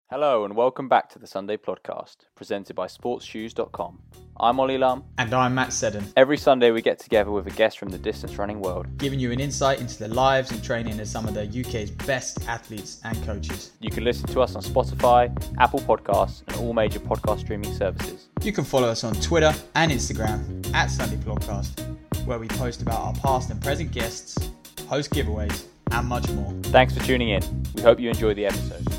Hello and welcome back to the Sunday Podcast, presented by sportsshoes.com. I'm Ollie Lum. And I'm Matt Seddon. Every Sunday we get together with a guest from the distance running world, giving you an insight into the lives and training of some of the UK's best athletes and coaches. You can listen to us on Spotify, Apple Podcasts and all major podcast streaming services. You can follow us on Twitter and Instagram at Sunday Podcast, where we post about our past and present guests, host giveaways and much more. Thanks for tuning in. We hope you enjoy the episode.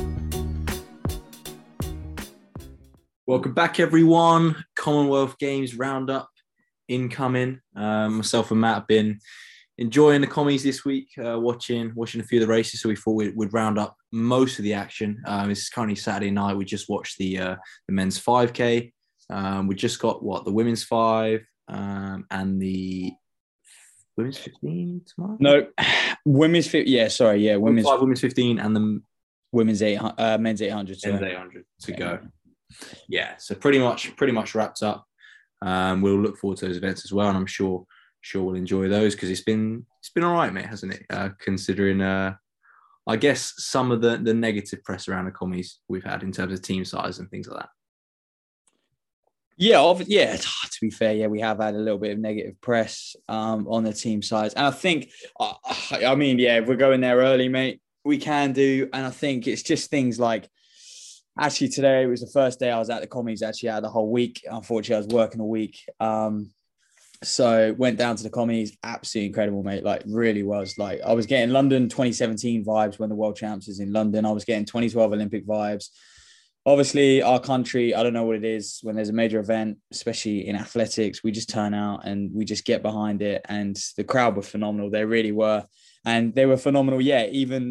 Welcome back, everyone. Commonwealth Games roundup incoming. Myself and Matt have been enjoying the commies this week, watching a few of the races. So we thought we'd round up most of the action. It's currently Saturday night. We just watched the men's 5K. We just got the women's 5 and the women's 15 tomorrow. No, women's 15. Yeah, sorry, yeah, women's 5, women's 15, and the women's 800, men's 800. Men's 800 to go. Yeah, so pretty much wrapped up. We'll look forward to those events as well, and I'm sure we'll enjoy those because it's been all right, mate, hasn't it? Considering, I guess some of the negative press around the commies we've had in terms of team size and things like that. Yeah, to be fair, yeah, we have had a little bit of negative press on the team size, and I think, if we're going there early, mate, we can do, and I think it's just things like. Actually, today was the first day I was at the commies actually out of the whole week. Unfortunately, I was working a week. So went down to the commies. Absolutely incredible, mate. Like, really was. Like, I was getting London 2017 vibes when the World Champs was in London. I was getting 2012 Olympic vibes. Obviously, our country, I don't know what it is. When there's a major event, especially in athletics, we just turn out and we just get behind it. And the crowd were phenomenal. They really were. And they were phenomenal, yeah,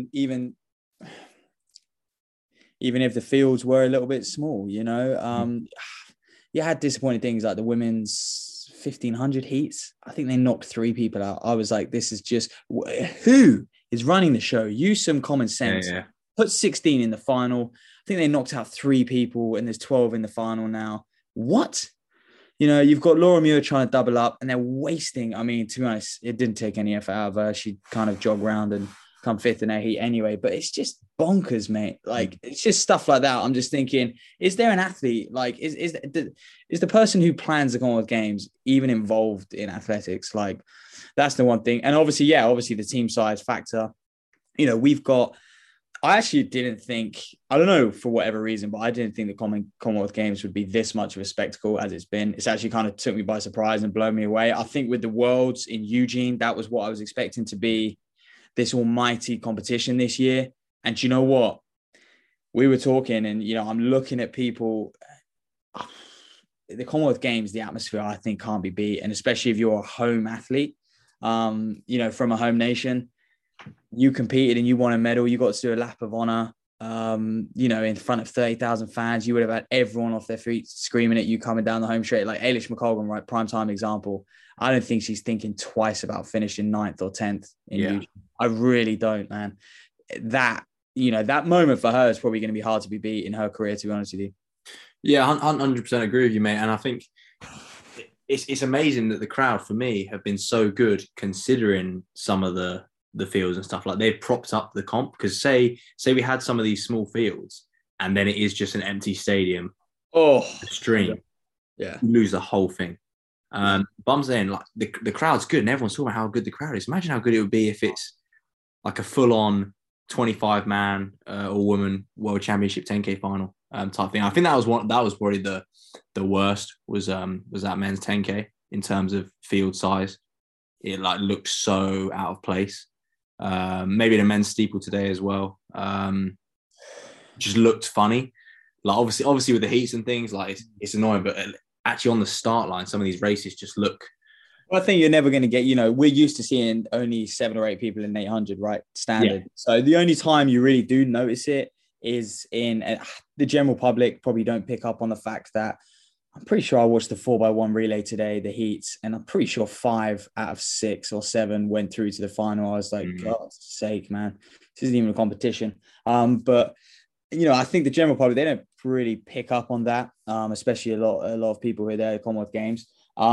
even if the fields were a little bit small, you know. You had disappointing things like the women's 1500 heats. I think they knocked 3 people out. I was like, this is just, who is running the show? Use some common sense. Yeah. Put 16 in the final. I think they knocked out 3 people and there's 12 in the final now. What? You know, you've got Laura Muir trying to double up and they're wasting. I mean, to be honest, it didn't take any effort out of her. She kind of jogged around and come 5th in her heat anyway, but it's just bonkers, mate. Like, it's just stuff like that. I'm just thinking, is there an athlete, like, is the person who plans the Commonwealth Games even involved in athletics? Like, that's the one thing. And obviously the team size factor, you know, I actually didn't think, I don't know, for whatever reason, but I didn't think the Commonwealth Games would be this much of a spectacle as it's been. It's actually kind of took me by surprise and blown me away. I think with the Worlds in Eugene, that was what I was expecting to be this almighty competition this year. And you know what? We were talking and, you know, I'm looking at people, the Commonwealth Games, the atmosphere, I think can't be beat. And especially if you're a home athlete, you know, from a home nation, you competed and you won a medal, you got to do a lap of honor, you know, in front of 30,000 fans, you would have had everyone off their feet screaming at you coming down the home straight. Like Eilish McColgan, right? Prime time example. I don't think she's thinking twice about finishing 9th or 10th in Eugene. I really don't, man. That, you know, that moment for her is probably going to be hard to be beat in her career, to be honest with you. Yeah, 100% agree with you, mate. And I think it's amazing that the crowd, for me, have been so good considering some of the fields and stuff. Like, they've propped up the comp. Because say we had some of these small fields and then it is just an empty stadium. Stream. Yeah. You lose the whole thing. But I'm saying, like, the crowd's good and everyone's talking about how good the crowd is. Imagine how good it would be if it's like a full-on 25-man or woman world championship 10K final type thing. I think that was probably the worst was that men's 10K in terms of field size. It like looked so out of place. Maybe the men's steeple today as well. Just looked funny. Like, obviously with the heats and things, like it's annoying, but actually on the start line, some of these races just look. Well, I think you're never going to get, you know, we're used to seeing only 7 or 8 people in 800, right? Standard. Yeah. So the only time you really do notice it is in the general public probably don't pick up on the fact that I'm pretty sure I watched the 4x1 relay today, the heats, and I'm pretty sure 5 out of 6 or 7 went through to the final. I was like, God's sake, man, this isn't even a competition. But, you know, I think the general public, they don't really pick up on that, especially a lot of people who are there at Commonwealth Games.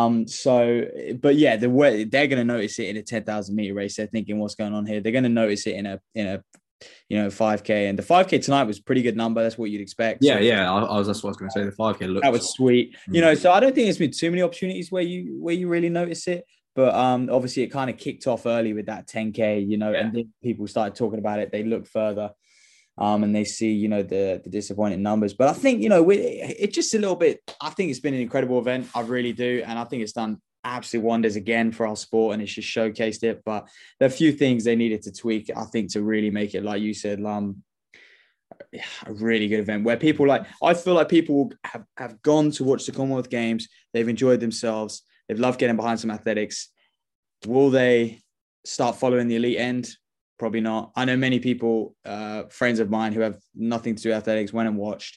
But yeah, the way they're going to notice it in a 10,000 meter race. They're thinking, what's going on here? They're going to notice it in a 5K. And the 5K tonight was a pretty good number. That's what you'd expect. Yeah, So yeah. That's what I was going to say. The 5K looks that was sweet. So I don't think there's been too many opportunities where you really notice it. But obviously it kind of kicked off early with that 10K, and then people started talking about it. They look further and they see, the disappointing numbers. But I think, it's just a little bit, I think it's been an incredible event. I really do. And I think it's done absolute wonders again for our sport, and it's just showcased it. But there are a few things they needed to tweak, I think, to really make it, like you said, a really good event where people I feel like people have gone to watch the Commonwealth Games. They've enjoyed themselves. They've loved getting behind some athletics. Will they start following the elite end? Probably not. I know many people, friends of mine who have nothing to do with athletics, went and watched.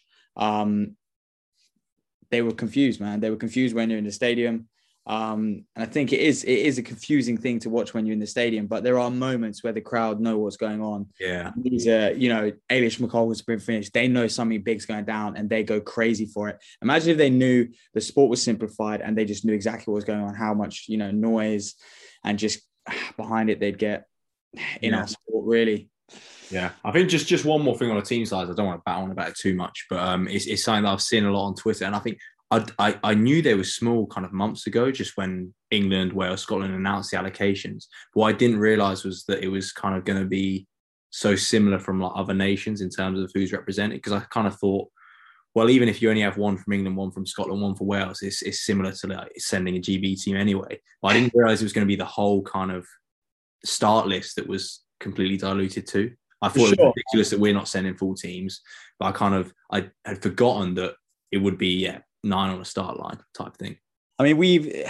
They were confused, man. They were confused when you're in the stadium. And I think it is a confusing thing to watch when you're in the stadium, but there are moments where the crowd know what's going on. Yeah. These Eilish McCall has been finished. They know something big's going down and they go crazy for it. Imagine if they knew the sport was simplified and they just knew exactly what was going on, how much, noise and just behind it they'd get in our sport, really. Yeah, I think just one more thing on the team size. I don't want to bat on about it too much, but it's something that I've seen a lot on Twitter, and I think I knew they were small kind of months ago, just when England, Wales, Scotland announced the allocations. But what I didn't realise was that it was kind of going to be so similar from other nations in terms of who's represented. Because I kind of thought, well, even if you only have one from England, one from Scotland, one for Wales, it's similar to sending a GB team anyway. But I didn't realise it was going to be the whole kind of start list that was completely diluted too. I thought it was ridiculous that we're not sending full teams, but I had forgotten that it would be 9 on a start line type thing. I mean,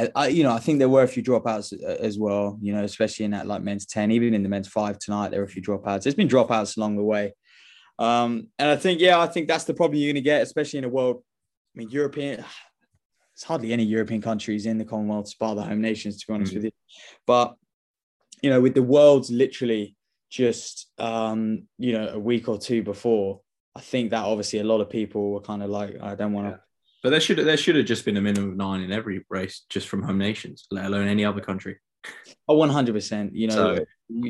I think there were a few dropouts as well, especially in that men's 10, even in the men's 5 tonight, there were a few dropouts. There's been dropouts along the way. And I think that's the problem you're going to get, especially in a world. I mean, European, there's hardly any European countries in the Commonwealth, bar the home nations, to be honest with you. But, with the world's literally just, a week or two before, I think that obviously a lot of people were kind of like, I don't want to. But there should have just been a minimum of 9 in every race, just from home nations, let alone any other country. Oh, 100%.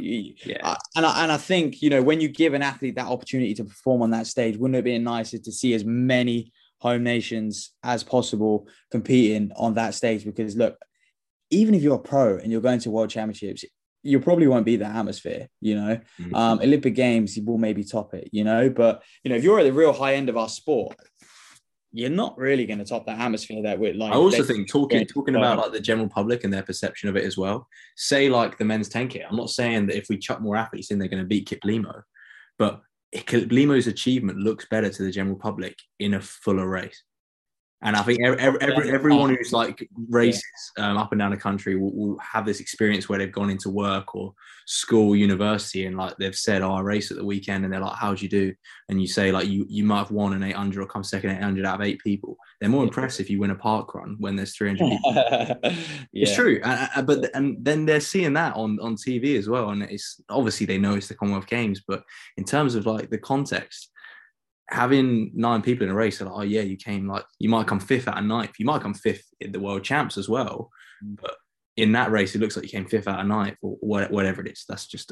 And I think when you give an athlete that opportunity to perform on that stage, wouldn't it be nicer to see as many home nations as possible competing on that stage? Because look, even if you're a pro and you're going to World Championships, you probably won't be that atmosphere. Olympic Games, you will maybe top it. But if you're at the real high end of our sport, you're not really going to top that atmosphere that we're like. I also think talking about the general public and their perception of it as well. Say the men's 10K. I'm not saying that if we chuck more athletes in, they're going to beat Kiplimo, but Kiplimo's achievement looks better to the general public in a fuller race. And I think everyone who's races up and down the country will have this experience where they've gone into work or school, university, and they've said, "Oh, I raced at the weekend," and they're like, "How'd you do?" And you say you might have won an 800 or come second 800 out of 8 people. They're more impressed if you win a park run when there's 300 people. It's true, but then they're seeing that on TV as well, and it's obviously they know it's the Commonwealth Games, but in terms of the context. Having 9 people in a race, they're like, oh yeah, you came you might come 5th out of 9th. You might come 5th in the World Champs as well. But in that race, it looks like you came 5th out of 9th or whatever it is. That's just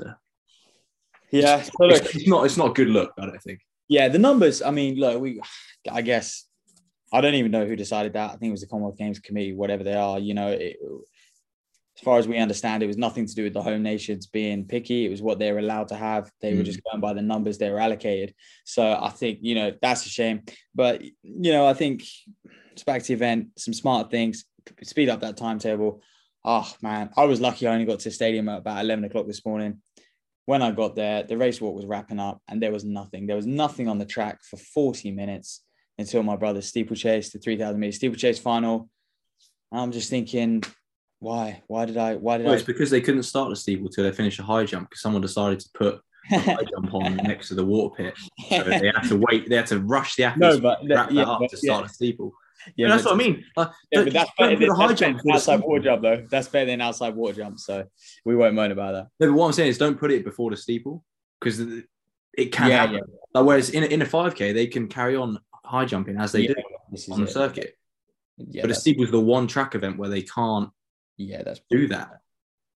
it's not a good look, I don't think. Yeah, the numbers. I mean, look, I guess I don't even know who decided that. I think it was the Commonwealth Games Committee, whatever they are. As far as we understand, it was nothing to do with the home nations being picky. It was what they were allowed to have. They were just going by the numbers they were allocated. So I think, that's a shame. But, I think it's back to the event, some smart things, speed up that timetable. Oh, man, I was lucky I only got to the stadium at about 11 o'clock this morning. When I got there, the race walk was wrapping up and there was nothing. There was nothing on the track for 40 minutes until my brother's steeplechase, the 3,000 meter steeplechase final. I'm just thinking... Why did I? It's because they couldn't start the steeple till they finished a high jump because someone decided to put a high jump on next to the water pit. So they had to wait. They had to rush the athletes to start the steeple. Yeah, that's what I mean. But that's better than outside water jump, though. That's better than outside water jump. So we won't moan about that. No, but what I'm saying is, don't put it before the steeple because it can happen. Whereas in a 5K, they can carry on high jumping as they do on the circuit. But the steeple is the one track event where they can't. That's do that.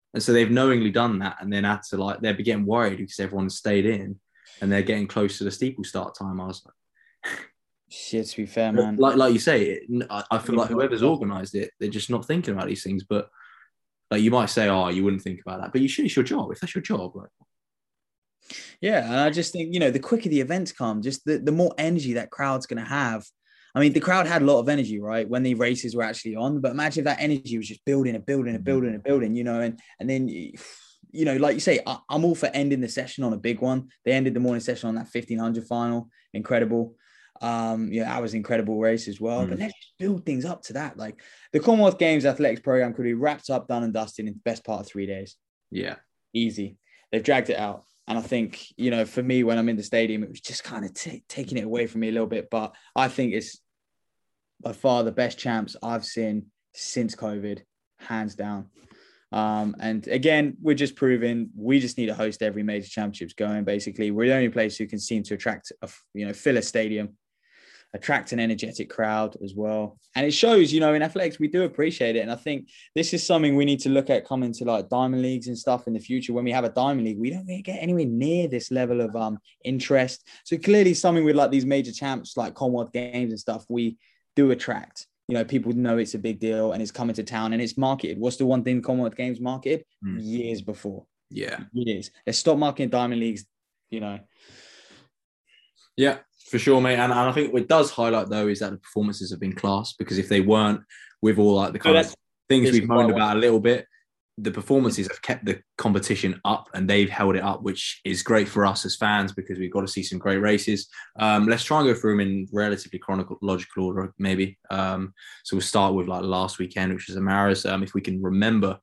And so they've knowingly done that, and then had to like they're getting worried because everyone stayed in, and they're getting close to the steeple start time. I was like, Shit, to be fair, man. like you say, I feel like whoever's organised it, they're just not thinking about these things. But like you might say, oh, you wouldn't think about that, but you should. It's your job. If that's your job, like. Yeah, and I just think, the quicker the events come, just the more energy that crowd's going to have. I mean, the crowd had a lot of energy, right, when the races were actually on. But imagine if that energy was just building and building and building and building, and then, like you say, I'm all for ending the session on a big one. They ended the morning session on that 1500 final. Incredible. That was an incredible race as well. But let's just build things up to that. Like the Commonwealth Games athletics program could be wrapped up, done and dusted in the best part of 3 days. Yeah. Easy. They've dragged it out. And I think, for me, when I'm in the stadium, it was just kind of taking it away from me a little bit. But I think it's by far the best champs I've seen since COVID, hands down. And again, we're just proving we just need to host every major championships going, basically. We're the only place who can seem to attract, fill a stadium, attract an energetic crowd as well. And it shows, in athletics, we do appreciate it. And I think this is something we need to look at coming to like diamond leagues and stuff in the future. When we have a diamond league, we don't really get anywhere near this level of interest. So clearly something with like these major champs, like Commonwealth Games and stuff, we do attract. People know it's a big deal and it's coming to town and it's marketed. What's the one thing Commonwealth Games marketed? Years before. Yeah. Years. Let's stop marketing diamond leagues, Yeah, for sure, mate. And I think what it does highlight, though, is that the performances have been class, because if they weren't, with all like the kind of things we've moaned about a little bit, the performances have kept the competition up and they've held it up, which is great for us as fans because we've got to see some great races. Let's try and go through them in relatively chronological order, maybe. So we'll start with like last weekend, which was Amaras, if we can remember.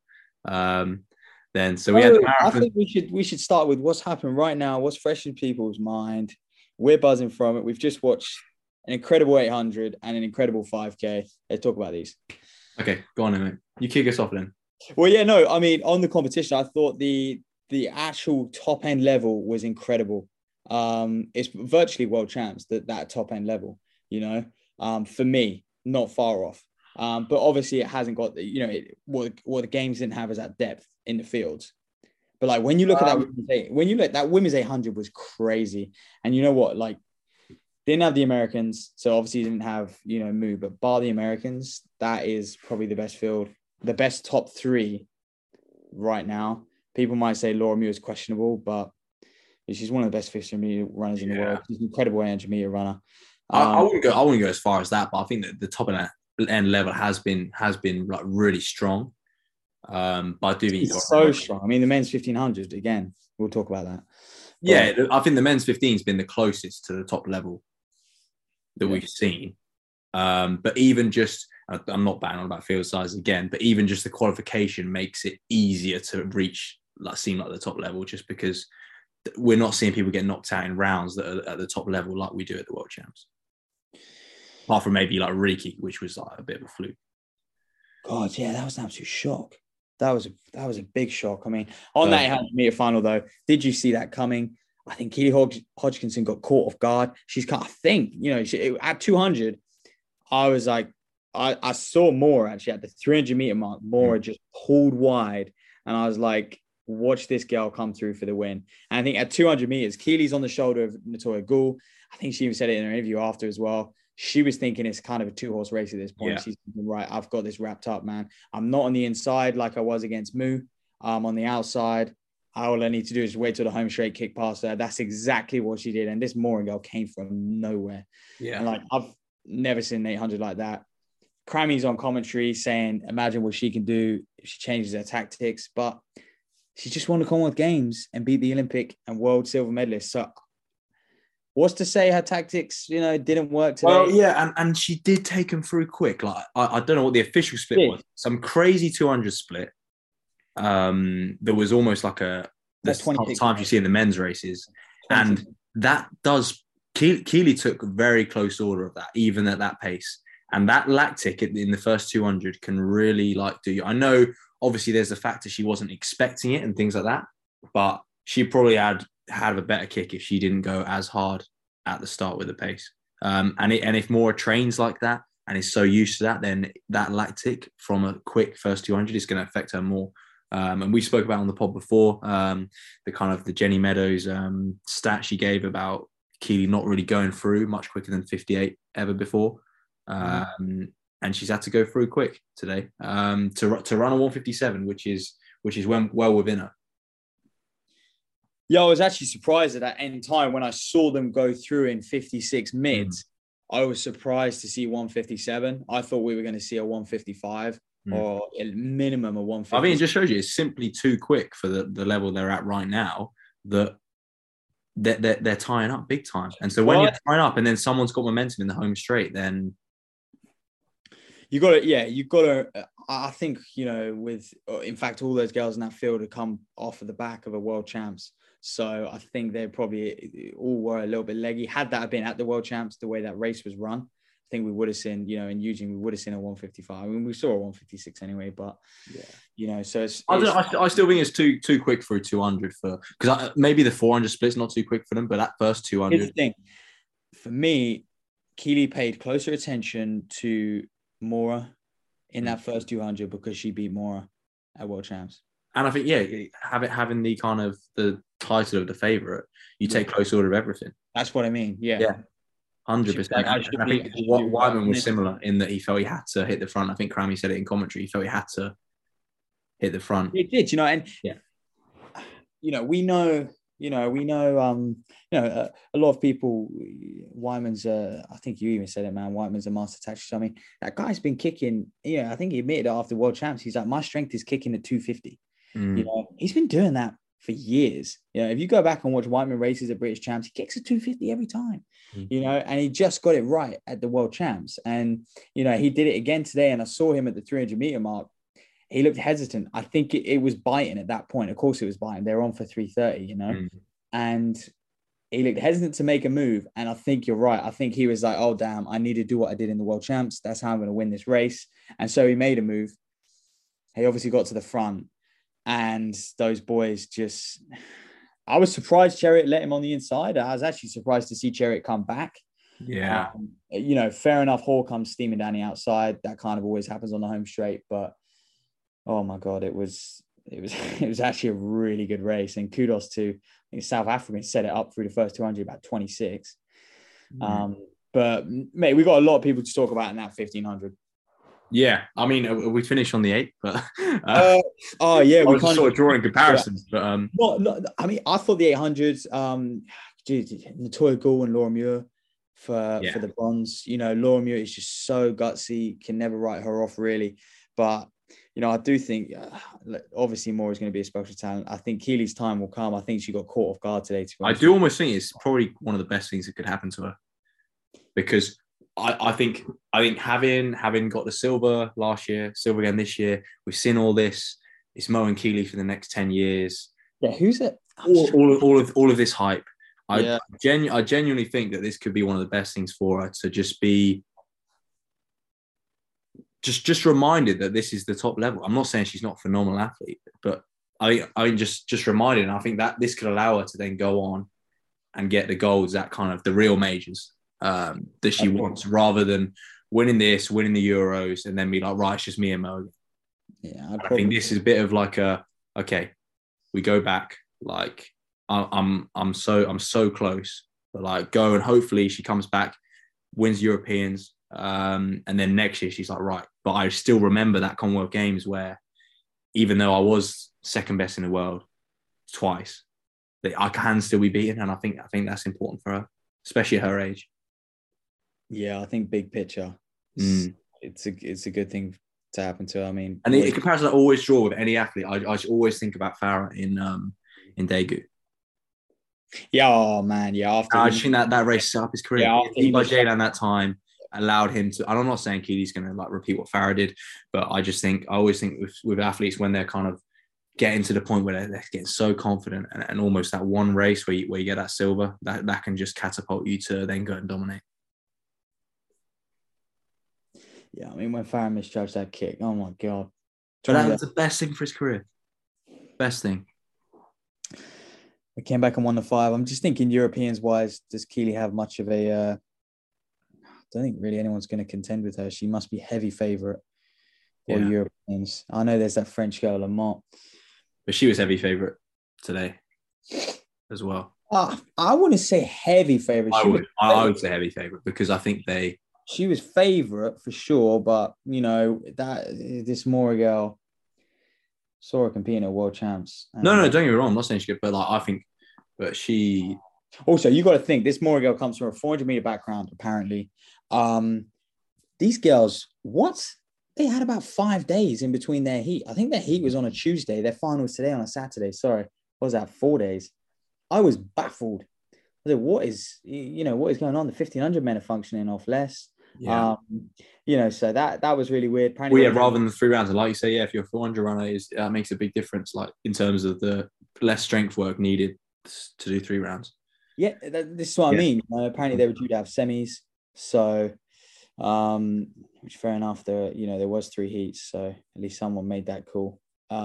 Then so we had the marathon. I think we should start with what's happened right now, what's fresh in people's mind. We're buzzing from it. We've just watched an incredible 800 and an incredible 5K. Let's talk about these. Okay, go on then, mate. You kick us off then. Well, yeah, no, I mean, on the competition, I thought the actual top end level was incredible. It's virtually world champs, that top end level, for me, not far off. But obviously it hasn't got what the games didn't have is that depth in the fields. But like when you look at that women's 800 was crazy. And you know what, like didn't have the Americans. So obviously didn't have, Moo, but bar the Americans, that is probably the best field, the best top three right now. People might say Laura Muir is questionable, but she's one of the best 15 meter runners in the world. She's an incredible 800 meter runner. I wouldn't go as far as that, but I think that the top end level has been like really strong. But I do think it's so strong. I mean, the men's 1500 again. We'll talk about that. Yeah, I think the men's 15 has been the closest to the top level that we've seen. But even just, I'm not banging on about field size again, but even just the qualification makes it easier to reach, seem like the top level, just because we're not seeing people get knocked out in rounds that are at the top level like we do at the World Champs. Apart from maybe like Riki, which was like a bit of a fluke. God, yeah, that was an absolute shock. That was a big shock. I mean, on that 800 meter final though, did you see that coming? I think Keely Hodgkinson got caught off guard. I think, at 200, I was like, I saw Moore actually at the 300 meter mark. Moore just pulled wide, and I was like, watch this girl come through for the win. And I think at 200 meters, Keely's on the shoulder of Natoya Gould. I think she even said it in her interview after as well. She was thinking it's kind of a 2-horse race at this point. Yeah. She's thinking, right, I've got this wrapped up, man. I'm not on the inside like I was against Moo. I'm on the outside. All I need to do is wait till the home straight kick past her. That's exactly what she did. And this Moore girl came from nowhere. Yeah. And I've never seen an 800 like that. Crammy's on commentary saying, imagine what she can do if she changes her tactics. But she just won the Commonwealth Games and beat the Olympic and world silver medalist. So what's to say her tactics, didn't work today? Well, yeah, and she did take them through quick. Like I don't know what the official split was. Some crazy 200 split. There was almost like the times you see in the men's races, and that does. Keely took very close order of that, even at that pace. And that lactic in the first 200 can really do. I know, obviously, there's the fact that she wasn't expecting it and things like that, but she probably had a better kick if she didn't go as hard at the start with the pace. And if Moore trains like that and is so used to that, then that lactic from a quick first 200 is going to affect her more. And we spoke about on the pod before the kind of the Jenny Meadows stat she gave about Keely not really going through much quicker than 58 ever before. And she's had to go through quick today to run a 157, which is well within her. Yeah, I was actually surprised at that end time when I saw them go through in 56 mids. I was surprised to see 157. I thought we were going to see a 155 or a minimum of 150. I mean, it just shows you it's simply too quick for the level they're at right now, that they're tying up big time. And so when you're tying up and then someone's got momentum in the home straight, then you got to, I think, in fact, all those girls in that field have come off of the back of a world champs. So I think they probably all were a little bit leggy. Had that been at the world champs, the way that race was run, I think we would have seen, in Eugene, we would have seen a 155. I mean, we saw a 156 anyway, but so it's I still think it's too quick for a 200 because maybe the 400 split's not too quick for them, but that first 200. Here's the thing. For me, Keely paid closer attention to Mora in that first 200 because she beat Mora at world champs. And I think, having the kind of the title of the favourite, you take close order of everything. That's what I mean. Yeah. 100%. And I think Whiteman was similar in that he felt he had to hit the front. I think Crammy said it in commentary. He felt he had to hit the front. It did, we know, a lot of people, Wyman's, I think you even said it, man, Wyman's a master tactician. I mean, that guy's been kicking, I think he admitted it after World Champs. He's like, my strength is kicking at 250. He's been doing that for years. If you go back and watch Whiteman races at British Champs, he kicks at 250 every time, and he just got it right at the World Champs. And, he did it again today, and I saw him at the 300 meter mark. He looked hesitant. I think it was biting at that point. Of course it was biting. They're on for 330, and he looked hesitant to make a move. And I think you're right. I think he was like, oh, damn, I need to do what I did in the World Champs. That's how I'm going to win this race. And so he made a move. He obviously got to the front. And those boys just... I was surprised Chariot let him on the inside. I was actually surprised to see Chariot come back. Yeah. Fair enough, Hall comes steaming down the outside. That kind of always happens on the home straight. But, oh, my God, it was actually a really good race. And kudos to, I think South Africans set it up through the first 200, about 26. But, mate, we got a lot of people to talk about in that 1500. Yeah, I mean, we finished on the 8th, but we was sort of drawing comparisons. Yeah. But I mean, I thought the 800s, Natoya Gould and Laura Muir for the bronze. Laura Muir is just so gutsy, can never write her off really. But I do think obviously Moore is going to be a special talent. I think Keely's time will come. I think she got caught off guard today. I do almost think it's probably one of the best things that could happen to her, because I think having got the silver last year, silver again this year, we've seen all this. It's Mo and Keely for the next 10 years. Yeah, who's it? All of this hype. I genuinely think that this could be one of the best things for her to just be just reminded that this is the top level. I'm not saying she's not a phenomenal athlete, but I just reminded, and I think that this could allow her to then go on and get the golds, that kind of the real majors that she wants, rather than winning the Euros and then be like, right, it's just me and Mo. Yeah, I think this is a bit of like okay, we go back. Like I'm so close, but like go, and hopefully she comes back, wins Europeans, and then next year she's like, right. But I still remember that Commonwealth Games where, even though I was second best in the world twice, that I can still be beaten, and I think that's important for her, especially at her age. Yeah, I think big picture, it's a good thing to happen to her. I mean, and in comparison, I always draw with any athlete. I always think about Farah in Daegu. Yeah, oh man, yeah. I just think that race set up his career. Yeah, he by Jaylan that time allowed him to. I'm not saying Keely's going to like repeat what Farah did, but I always think with athletes, when they're kind of getting to the point where they're getting so confident, and almost that one race where you get that silver, that can just catapult you to then go and dominate. Yeah, I mean, when Farah misjudged that kick, oh my God. But that's the best thing for his career. Best thing. We came back and won the 5. I'm just thinking Europeans-wise, does Keely have much of a... I don't think really anyone's going to contend with her. She must be heavy favourite for Europeans. I know there's that French girl, Lamont. But she was heavy favourite today as well. I wouldn't say heavy favorite. I would say heavy favourite because I think she was favorite for sure, but that this Morrigal saw her competing at World Champs. No, don't get me wrong. I'm not saying she good, but I think, but she. Also, you got to think this Morrigal comes from a 400-meter background. Apparently, these girls, they had about 5 days in between their heat. I think their heat was on a Tuesday. Their final was today on a Saturday. Sorry, what was that? 4 days. I was baffled. I said, what is going on? The 1500 men are functioning off less. Yeah. So that was really weird. Apparently, rather than the 3 rounds, and like you say, if you're a 400 runner, that makes a big difference. Like in terms of the less strength work needed to do 3 rounds. Yeah, this is what I mean. Apparently, they were due to have semis, so which fair enough. There was 3 heats, so at least someone made that call.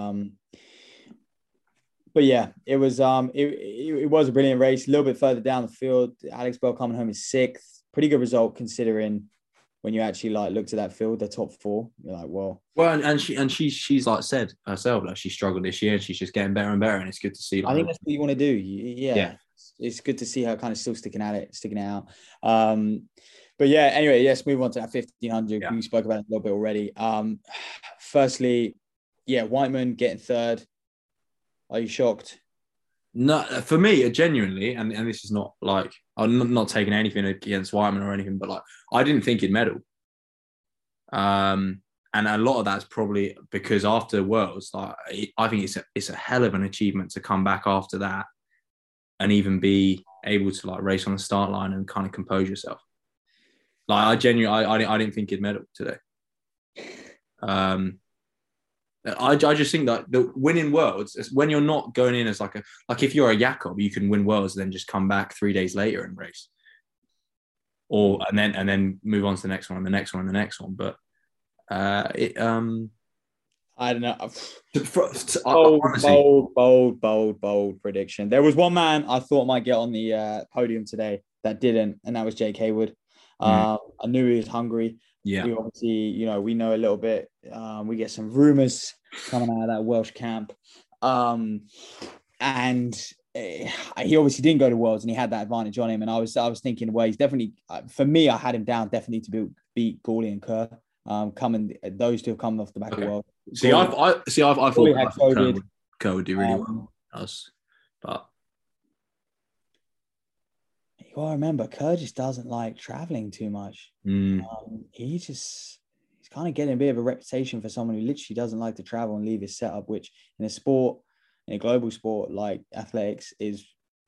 But yeah, it was it was a brilliant race. A little bit further down the field, Alex Bell coming home in 6th. Pretty good result considering when you actually looked at that field, the top 4. You're like, well, and she's like said herself, like she struggled this year, and she's just getting better and better, and it's good to see. I think that's what you want to do. Yeah. It's good to see her kind of still sticking it out. But yeah, anyway, let's move on to that 1500. Yeah. We spoke about it a little bit already. Firstly, Whiteman getting 3rd. Are you shocked? No, for me, genuinely, and this is not like I'm not taking anything against Whiteman or anything, but like I didn't think he'd medal. And a lot of that's probably because after Worlds, like I think it's a hell of an achievement to come back after that and even be able to like race on the start line and kind of compose yourself. Like I didn't think he'd medal today. I just think that the winning Worlds is when you're not going in as like if you're a Jakob, you can win Worlds and then just come back 3 days later and race, and then move on to the next one and the next one and the next one. But I don't know. Honestly, bold prediction. There was one man I thought might get on the podium today that didn't, and that was Jake Hayward. I knew he was hungry. Yeah. We obviously, we know a little bit. We get some rumors coming out of that Welsh camp. And he obviously didn't go to Worlds and he had that advantage on him. And I was thinking, well, he's definitely, for me, I had him down definitely to beat Gawley and Kerr. Those two have come off the back of World. I thought Kerr would do really well. But you gotta remember, Kerr just doesn't like traveling too much. He's kind of getting a bit of a reputation for someone who literally doesn't like to travel and leave his setup, which in a global sport like athletics is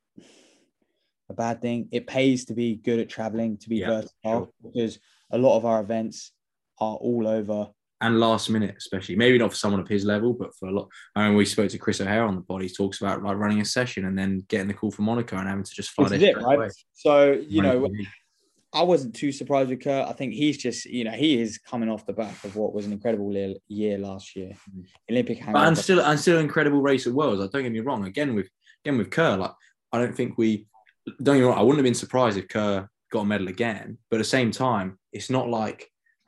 a bad thing. It pays to be good at traveling, to be versatile, because a lot of our events are all over. And last minute, especially. Maybe not for someone of his level, but for a lot. I mean, we spoke to Chris O'Hare on the pod. He talks about like running a session and then getting the call from Monaco and having to just fly there. Right? Away. So, I wasn't too surprised with Kerr. I think he's just, he is coming off the back of what was an incredible year last year. Olympic hangover. And still an incredible race at Worlds. Like, don't get me wrong. Again with Kerr, like I don't think don't get me wrong. I wouldn't have been surprised if Kerr got a medal again. But at the same time, it's not like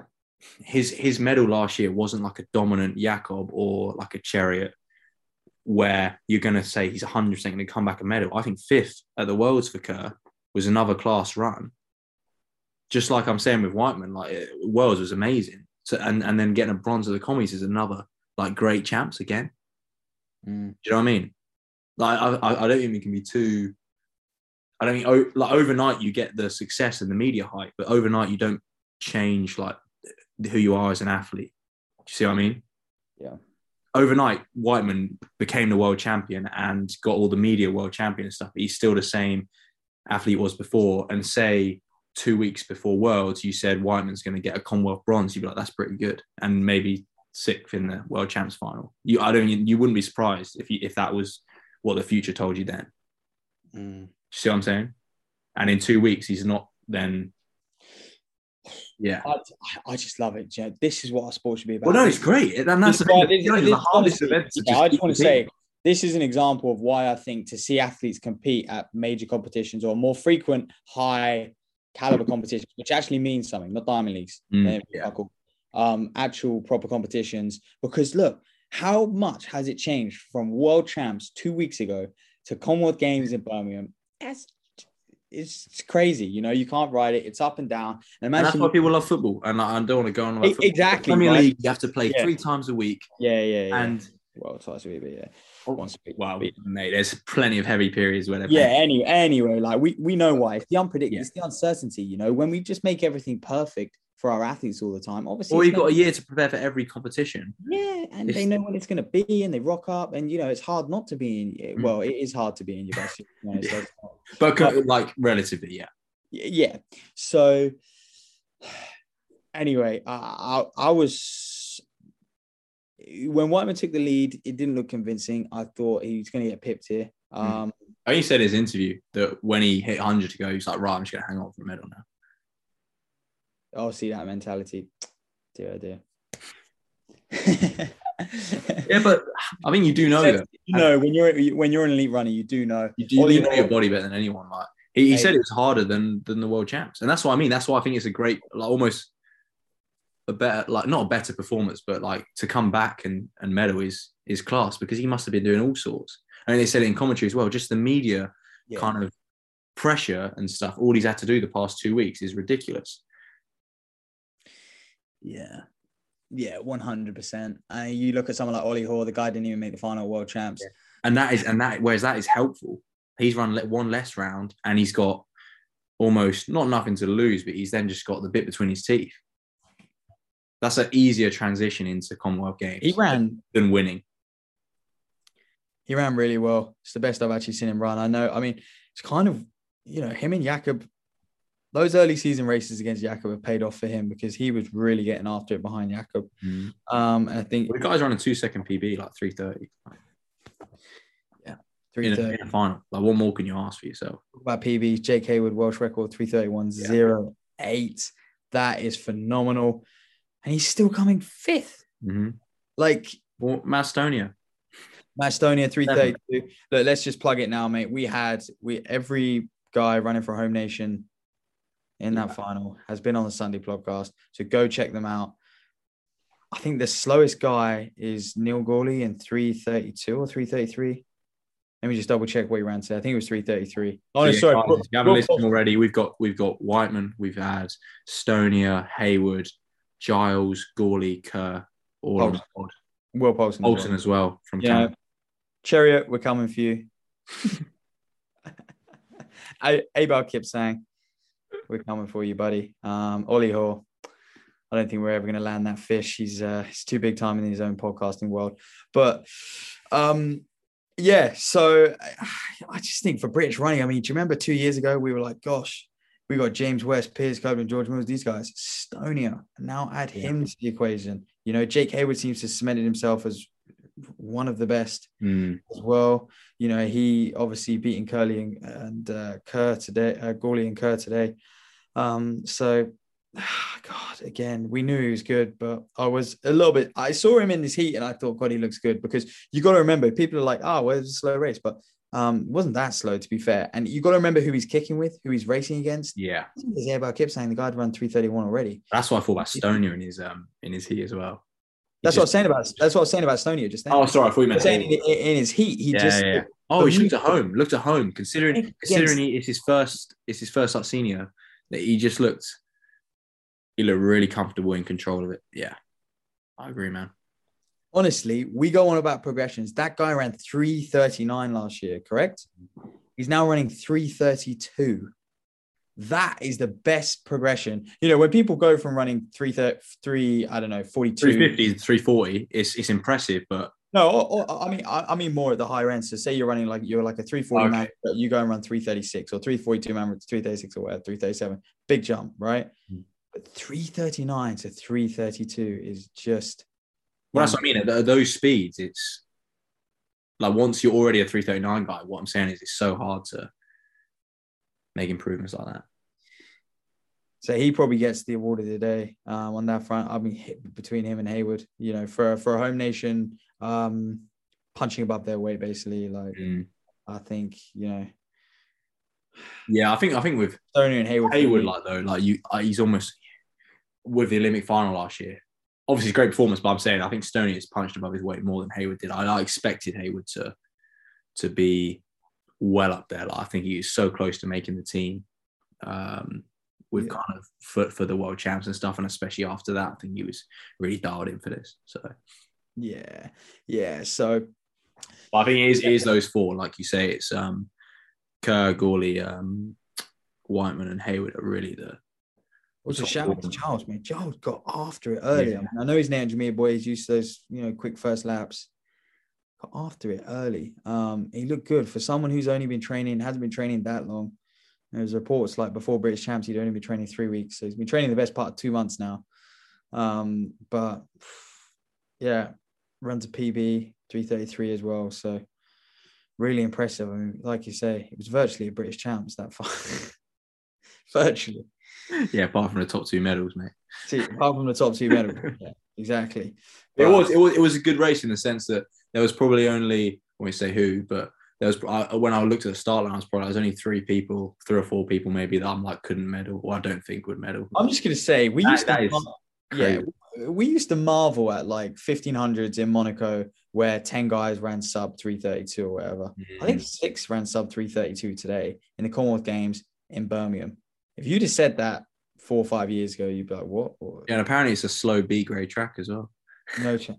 his medal last year wasn't like a dominant Jakob or like a Chariot where you're going to say he's 100% going to come back a medal. I think 5th at the Worlds for Kerr was another class run. Just like I'm saying with Whiteman, like Worlds was amazing. So and then getting a bronze at the commies is another like great champs again. Do you know what I mean? Like I don't think it can be too. I don't think like overnight you get the success and the media hype, but overnight you don't change like who you are as an athlete. Do you see what I mean? Yeah. Overnight, Whiteman became the world champion and got all the media world champion and stuff. But he's still the same athlete he was before. And say 2 weeks before Worlds, you said Whiteman's going to get a Commonwealth bronze. You'd be like, that's pretty good. And maybe 6th in the World Champs final. You wouldn't be surprised if that was what the future told you then. See what I'm saying? And in 2 weeks, he's not then. Yeah, I just love it. You know, this is what our sport should be about. Well, no, it's great. And that's the hardest event. I just want to say, this is an example of why I think to see athletes compete at major competitions or more frequent high caliber competitions, which actually means something, not diamond leagues, actual proper competitions. Because look, How much has it changed from World Champs 2 weeks ago to Commonwealth Games in Birmingham? It's crazy. You know, you can't ride it. It's up and down. And that's why people love football. And I don't want to go on about football. Exactly. Premier right? League, you have to play 3 times a week. Yeah. And well, twice a week, but yeah. Once a week. Wow, mate, there's plenty of heavy periods where they're anyway, like we know why. It's the unpredictable, it's the uncertainty, you know, when we just make everything perfect for our athletes all the time. Obviously, or you've got a year to prepare for every competition. Yeah, and they know when it's going to be, and they rock up, and you know it's hard not to be in. Well, it is hard to be in your best, you know, so but like relatively, yeah. So anyway, I was when Whiteman took the lead, it didn't look convincing. I thought he was going to get pipped here. He said in his interview that when he hit 100 to go, he's like, right, I'm just going to hang on for a medal now. Oh, see that mentality. Dear. Yeah, but I mean, you do know that. You know, when you're an elite runner, you do know. You know your body better than anyone. Like he said, it was harder than the world champs, and that's what I mean. That's why I think it's a great, like almost a better, like not a better performance, but like to come back and medal is class, because he must have been doing all sorts. I mean, they said it in commentary as well. Just the media kind of pressure and stuff. All he's had to do the past 2 weeks is ridiculous. Yeah, 100%. You look at someone like Ollie Hoare, the guy didn't even make the final World Champs, and that is helpful. He's run one less round, and he's got almost not nothing to lose, but he's then just got the bit between his teeth. That's an easier transition into Commonwealth Games. He ran than winning. He ran really well. It's the best I've actually seen him run. I know. I mean, it's kind of, you know, him and Jakob. Those early season races against Jakob have paid off for him, because he was really getting after it behind Jakob. And I think the guy's running 2-second PB, like 3:30. Yeah, 3:30 in a final. Like, what more can you ask for yourself? About PBs, Jake Hayward, Welsh record 3:31.08. That is phenomenal, and he's still coming 5th. Like Macedonia 3:32. Look, let's just plug it now, mate. Every guy running for Home Nation in that final has been on the Sunday podcast, so go check them out. I think the slowest guy is Neil Gawley in 3:32 or 3:33. Let me just double check what he ran today. I think it was 3:33. Oh, sorry. Guys, if you haven't listened already, we've got Whiteman, we've had Stonia, Hayward, Giles, Gawley, Kerr, all on the pod. Will Poulsen as well from Canada. Chariot, we're coming for you. Abel Kipsang, we're coming for you, buddy. Ollie Hoare, I don't think we're ever going to land that fish. He's too big time in his own podcasting world. But so I just think for British running, I mean, do you remember 2 years ago we were like, gosh, we got James West, Piers Copeland, George Mills, these guys. Stonia, now add him to the equation. You know, Jake Hayward seems to have cemented himself as one of the best as well. You know, he obviously beating Curly and Kerr today, Gawley and Kerr today. So, God, again, we knew he was good, but I saw him in this heat and I thought, God, he looks good, because you got to remember, people are like, oh, well, it was a slow race, but it wasn't that slow, to be fair. And you got to remember who he's kicking with, who he's racing against. Yeah. I kept saying the guy had run 3:31 already. That's what I thought about Stonia in his heat as well. What I was saying about Stonia just then. Oh, sorry, I thought you meant in his heat. He looked at home. Considering it's his first like senior, that he looked really comfortable in control of it. Yeah, I agree, man. Honestly, we go on about progressions. That guy ran 3:39 last year, correct? He's now running 3:32. That is the best progression. You know, when people go from running 3:33, I don't know, 42, 350 to 340, it's impressive, but no, I mean more at the higher end. So say you're running you're like a 340 man, but you go and run 336, or 342 man, 336 or whatever, 337, big jump, right? But 339 to 332 is just. Well, that's what I mean. At those speeds, it's like once you're already a 339 guy, what I'm saying is it's so hard to make improvements like that. So he probably gets the award of the day on that front. I mean, between him and Hayward, you know, for a Home Nation, punching above their weight, basically. Like, I think, you know. Yeah, I think with Stonia and Hayward, he's almost with the Olympic final last year. obviously great performance, but I'm saying I think Stoney has punched above his weight more than Hayward did. I expected Hayward to be well up there. Like, I think he was so close to making the team with kind of for the world champs and stuff, and especially after that, I think he was really dialed in for this. So yeah. So but I think it is those four, like you say. It's Kerr, Gawley, Whiteman, and Hayward are really the. Also, shout out to Charles, man. Charles got after it early. Yeah. I mean, I know he's an engineer boy. He's used to those, quick first laps. Got after it early. He looked good for someone who's only been training, hasn't been training that long. There's reports like before British Champs, he'd only been training 3 weeks. So he's been training the best part of 2 months now. But yeah, runs a PB 3:33 as well. So really impressive. I mean, like you say, it was virtually a British Champs that far. Virtually. Yeah, apart from the top 2 medals, mate. See, apart from the top 2 medals. Yeah, exactly. But it was a good race in the sense that there was probably only, I won't say who, but there was when I looked at the start line, there was only 3 or 4 people maybe that I'm like couldn't medal, or I don't think would medal. I'm just gonna say we used to marvel at like 1500s in Monaco where 10 guys ran sub 3:32 or whatever. I think 6 ran sub 3:32 today in the Commonwealth Games in Birmingham. If you'd have said that 4 or 5 years ago, you'd be like, what? Yeah, and apparently it's a slow B grade track as well. No chance.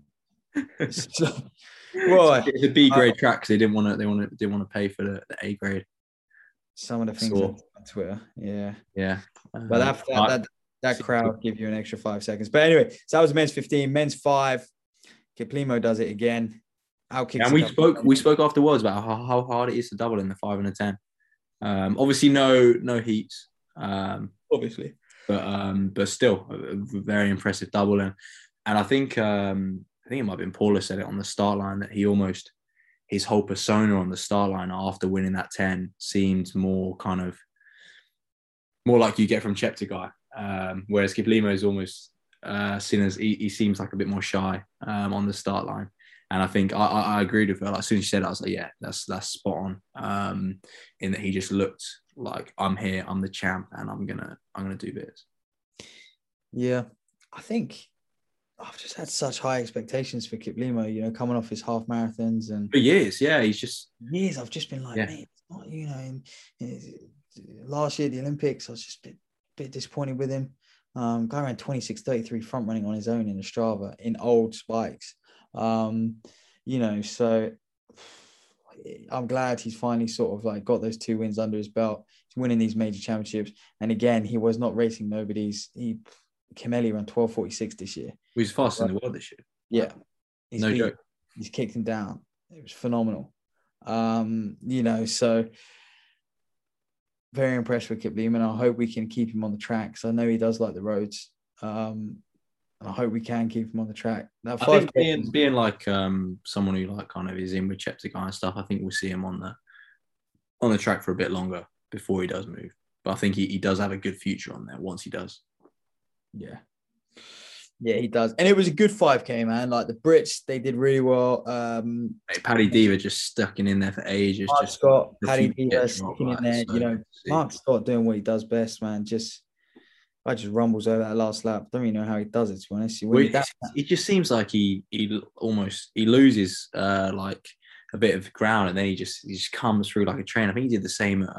It's a B grade track because they didn't want to pay for the A grade. Some of the things on Twitter, yeah. But that crowd give you an extra 5 seconds. But anyway, so that was men's 15, men's 5. Kiplimo does it again. And we spoke afterwards about how hard it is to double in the 5 and the 10. Obviously no heats. Obviously, but still a very impressive double, and I think it might have been Paula said it on the start line that his whole persona on the start line after winning that 10 seemed more like you get from Cheptegei, whereas Kiplimo is almost seen as he seems like a bit more shy on the start line. And I think I agreed with her. Like, as soon as she said it, I was like, yeah, that's spot on. In that he just looked like, I'm here, I'm the champ, and I'm gonna do this. Yeah, I think I've just had such high expectations for Kiplimo. Coming off his half marathons and for years, I've just been like, man, it's not. Last year at the Olympics, I was just a bit disappointed with him. Guy ran 26:33 front running on his own in the Strava in old spikes. So I'm glad he's finally sort of like got those 2 wins under his belt. He's winning these major championships. And again, he was not racing nobodies. Kimeli ran 12:46 this year. He's fast in the world this year. Yeah. Joke. He's kicked him down. It was phenomenal. So very impressed with Kiplimo, and I hope we can keep him on the track because I know he does like the roads. And I hope we can keep him on the track. Now, I think being like someone who like kind of is in with Cheptegei and stuff, I think we'll see him on the track for a bit longer before he does move. But I think he does have a good future on there once he does. Yeah, he does. And it was a good 5K, man. Like the Brits, they did really well. Paddy Diva just stuck in there for ages. Mark Scott, Paddy Diva sticking in there. So, Mark Scott doing what he does best, man. I just rumbles over that last lap. Don't even know how he does it, to be honest. It just seems like he loses like a bit of ground, and then he just comes through like a train. I think he did the same at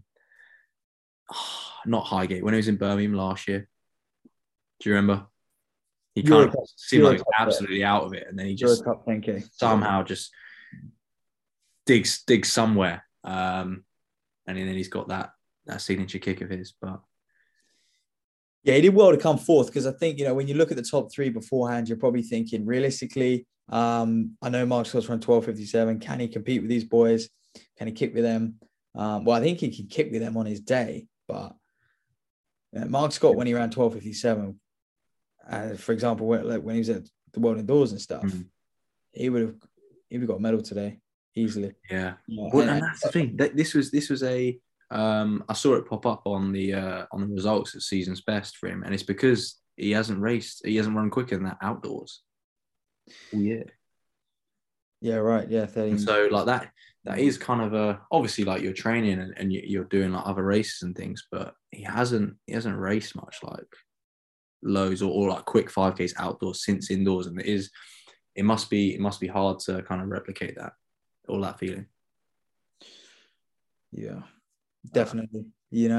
not Highgate when he was in Birmingham last year. Do you remember? He kind of seemed like absolutely out of it, and then he just somehow just digs somewhere, and then he's got that signature kick of his. But yeah, he did well to come fourth because I think when you look at the top 3 beforehand, you're probably thinking realistically. I know Mark Scott's run 12:57. Can he compete with these boys? Can he kick with them? Well, I think he can kick with them on his day, but Mark Scott when he ran 12:57. For example, when he was at the World Indoors and stuff, he would have got a medal today easily. Yeah. Well, and that's the thing. This was a I saw it pop up on the results at season's best for him, and it's because he hasn't run quicker than that outdoors. Oh yeah. Yeah. Right. Yeah. 13. And so like that is kind of obviously like you're training and you're doing like other races and things, but he hasn't raced much like loads or like quick 5Ks outdoors since indoors, and it must be hard to kind of replicate that, all that feeling. Yeah, definitely.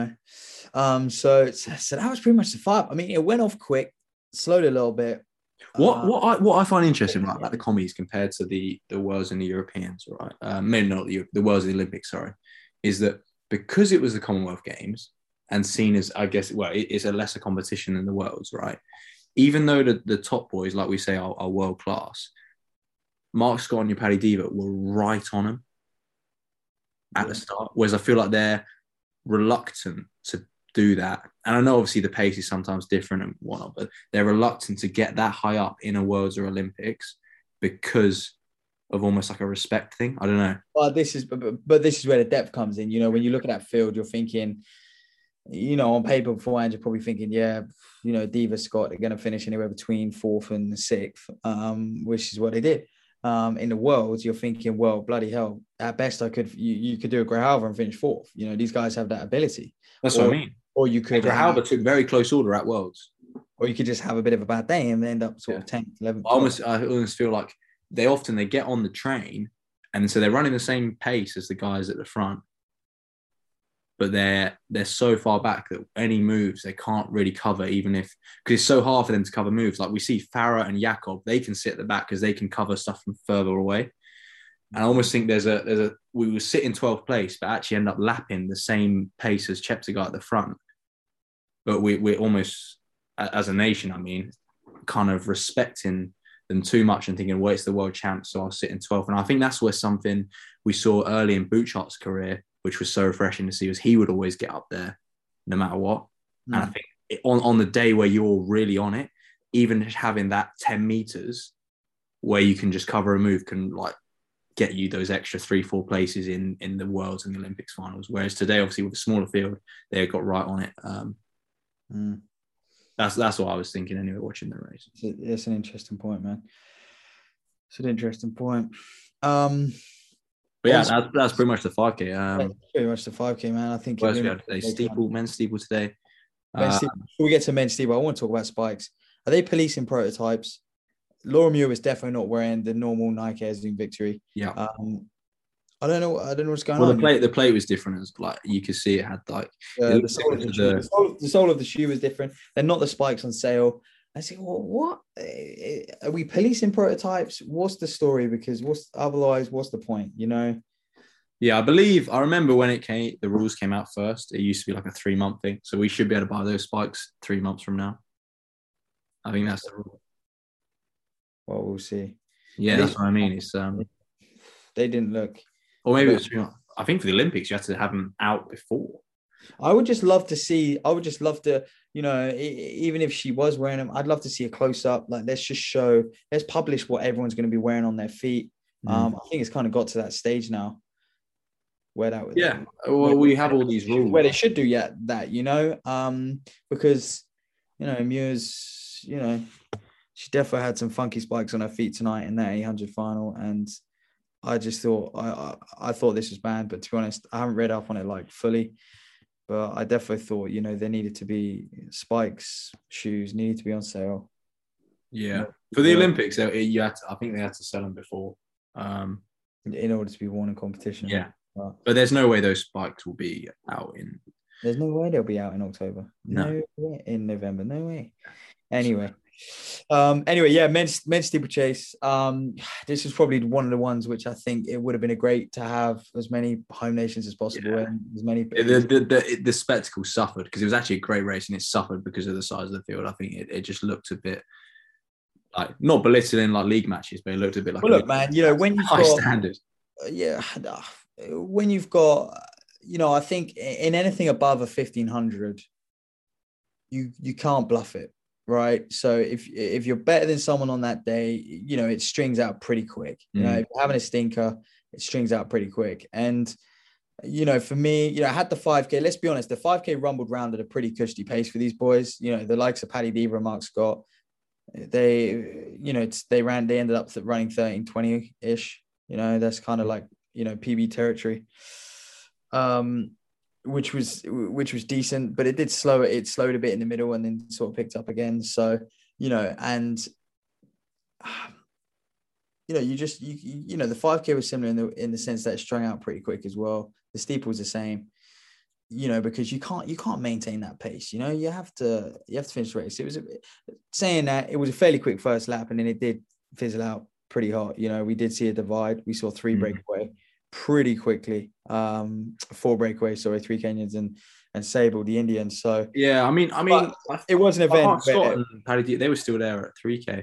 So that was pretty much the fight. I mean, it went off quick, slowed a little bit. What I find interesting about the commies compared to the Worlds and the Europeans, right? Maybe not the Worlds and the Olympics, sorry, is that because it was the Commonwealth Games and seen as, I guess, well, it's a lesser competition than the Worlds, right? Even though the top boys, like we say, are world class, Mark Scott and Paddy Diva were right on them at the start, whereas I feel like they're reluctant to do that. And I know obviously the pace is sometimes different and whatnot, but they're reluctant to get that high up in a Worlds or Olympics because of almost like a respect thing. I don't know. But this is where the depth comes in. When you look at that field, you're thinking, on paper beforehand, you're probably thinking, Diva, Scott are going to finish anywhere between 4th and 6th, which is what they did. In the Worlds, you're thinking, well, bloody hell, at best you could do a Grijalva and finish 4th. These guys have that ability. That's what I mean. Or you could Grijalva took very close order at Worlds. Or you could just have a bit of a bad day and end up sort of 10th, 11th. I almost feel like they get on the train, and so they're running the same pace as the guys at the front, but they're so far back that any moves they can't really cover, even if, because it's so hard for them to cover moves. Like we see Farah and Jakob, they can sit at the back because they can cover stuff from further away. And I almost think we will sit in 12th place, but actually end up lapping the same pace as Cheptegei at the front. But we're almost, as a nation, I mean, kind of respecting them too much and thinking, well, it's the world champs, so I'll sit in 12th. And I think that's where something we saw early in Bouchart's career, which was so refreshing to see, was he would always get up there no matter what. And I think on the day where you're really on it, even having that 10 meters where you can just cover a move can like get you those extra 3-4 places in the Worlds and the Olympics finals. Whereas today, obviously with a smaller field, they got right on it. That's what I was thinking anyway, watching the race. It's an interesting point, man. It's an interesting point. But yeah, that's pretty much the 5K. Pretty much the 5K, man. I think men's steeple today. Before we get to men's steeple, I want to talk about spikes. Are they policing prototypes? Laura Muir was definitely not wearing the normal Nike Air Zoom Victory. Yeah. I don't know what's going on. The plate was different. It was like you could see it had like the sole of the shoe was different. They're not the spikes on sale. I say, well, what are we policing prototypes? What's the story? Because what's the point? Yeah, I remember when the rules came out first. It used to be like a 3-month thing, so we should be able to buy those spikes 3 months from now. I think that's the rule. Well, we'll see. Yeah, that's what I mean. It's they didn't look. Or maybe it's, I think for the Olympics, you have to have them out before. I would just love to, even if she was wearing them, I'd love to see a close up. Like, let's publish what everyone's going to be wearing on their feet. I think it's kind of got to that stage now where that was. Yeah. Well, we have all these rules where they should do that, because, Muir's, she definitely had some funky spikes on her feet tonight in that 800 final. And I just thought, I thought this was banned, but to be honest, I haven't read up on it like fully, but I definitely thought, there needed to be spikes, shoes needed to be on sale. Yeah. For the Olympics, I think they had to sell them before. In order to be worn in competition. Yeah. But there's no way those spikes will be out in. There's no way they'll be out in October. No way in November. No way. Anyway, men's steeplechase. This is probably one of the ones which I think it would have been great to have as many home nations as possible and as many. The spectacle suffered because it was actually a great race, and it suffered because of the size of the field. I think it just looked a bit like not belittling like league matches, but it looked a bit like. Well, look, man, when you've high standards. Yeah, when you've got, I think in anything above a 1500, you can't bluff it. Right. So if you're better than someone on that day, it strings out pretty quick. If you're having a stinker, it strings out pretty quick. And, for me, I had the 5K. Let's be honest, the 5K rumbled round at a pretty cushy pace for these boys. The likes of Paddy Diva and Mark Scott, they ended up running 13:20-ish. That's kind of like, PB territory. which was decent, but it did slow it. It slowed a bit in the middle and then sort of picked up again. So, and the 5K was similar in the sense that it strung out pretty quick as well. The steeple was the same, because you can't maintain that pace. You have to finish the race. It was saying that it was a fairly quick first lap, and then it did fizzle out pretty hot. We did see a divide. We saw 3 breakaway pretty quickly. 4 breakaways, 3 Kenyans and Sable, the Indian. So yeah, I mean, it was an event. Scott and Paddy, they were still there at 3K.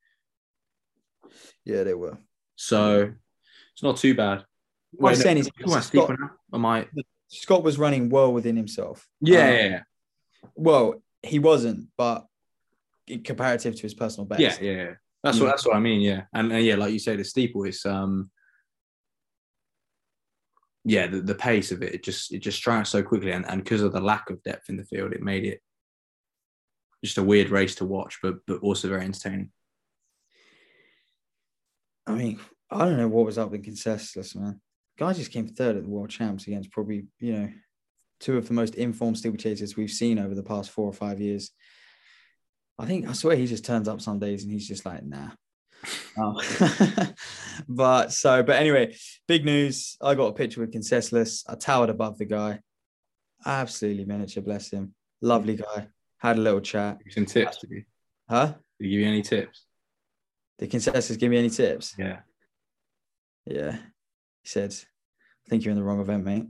Yeah, they were. So it's not too bad. What I'm saying is, Scott was running well within himself. Yeah. Well, he wasn't, but comparative to his personal best. Yeah. That's what I mean. Yeah, and yeah, like you say, the steeple is the pace of it just strung out so quickly, and because of the lack of depth in the field, it made it just a weird race to watch, but also very entertaining. I mean, I don't know what was up in Concessless, man. Guy just came third at the World Champs against probably, 2 of the most informed steeplechasers we've seen over the past 4 or 5 years. I swear he just turns up some days and he's just like, nah. But anyway, big news. I got a picture with Concessless. I towered above the guy. Absolutely miniature, bless him. Lovely guy. Had a little chat. Give you some tips, did you? Huh? Did he give you any tips? Did Concessless give me any tips? Yeah. Yeah. He said, I think you're in the wrong event, mate.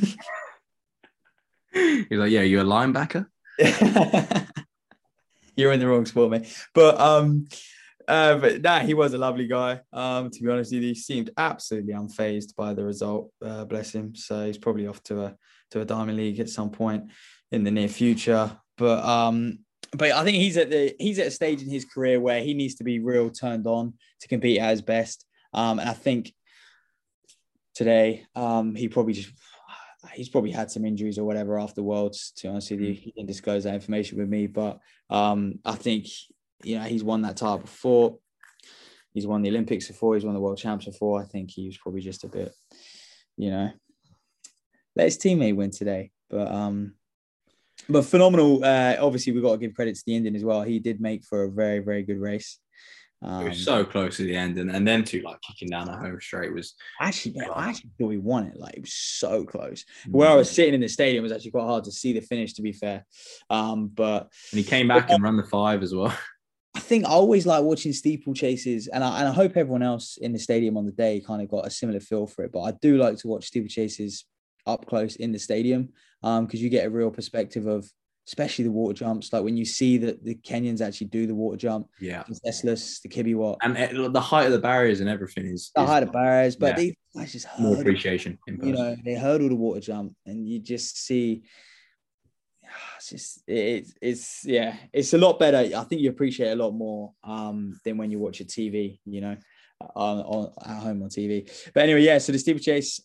He's like, yeah, you're a linebacker? You're in the wrong sport, mate. But he was a lovely guy. To be honest with you, he seemed absolutely unfazed by the result. Bless him. So he's probably off to a Diamond League at some point in the near future. But I think he's at a stage in his career where he needs to be real turned on to compete at his best. And I think today he's probably had some injuries or whatever after Worlds. To be honest with you, he didn't disclose that information with me, but I think he's won that title before. He's won the Olympics before. He's won the World Champs before. I think he was probably just a bit, let his teammate win today. But phenomenal. Obviously, we've got to give credit to the Indian as well. He did make for a very, very good race. It was so close to the end, and them two kicking down the home straight was I actually thought he won it. It was so close. Where I was sitting in the stadium, it was actually quite hard to see the finish, to be fair. But he came back and ran the 5 as well. I think I always like watching steeplechases, and I hope everyone else in the stadium on the day kind of got a similar feel for it. But I do like to watch steeplechases up close in the stadium because you get a real perspective of, especially the water jumps, like when you see that the Kenyans actually do the water jump. Yeah. Teslas, the Kibiwot. And the height of the barriers and everything is... The height of barriers, but these guys just hurdle. More appreciation. They hurdle the water jump and you just see... It's a lot better. I think you appreciate it a lot more than when you watch a TV, at home on TV. But anyway, so the steeplechase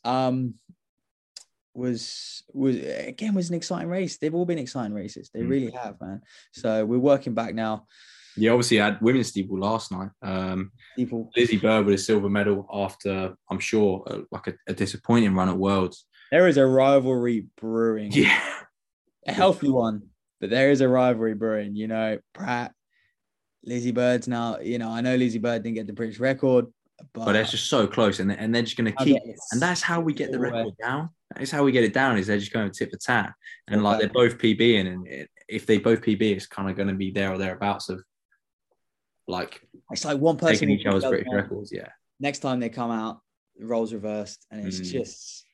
was an exciting race. They've all been exciting races. They really have, man. So we're working back now. Yeah, obviously I had women's steeple last night. Lizzie Bird with a silver medal after, I'm sure, a disappointing run at Worlds. There is a rivalry brewing. Yeah. A healthy one, but there is a rivalry brewing. Pratt, Lizzie Bird's now, I know Lizzie Bird didn't get the British record, but that's just so close, and they're just going to keep, and that's how we get the record down. That's how we get it down, is they're just going to tip the tat, and they're both PBing, and if they both PB, it's kind of going to be there or thereabouts of it's like one person taking each other's British records. Yeah. Next time they come out, the roles reversed, and it's just.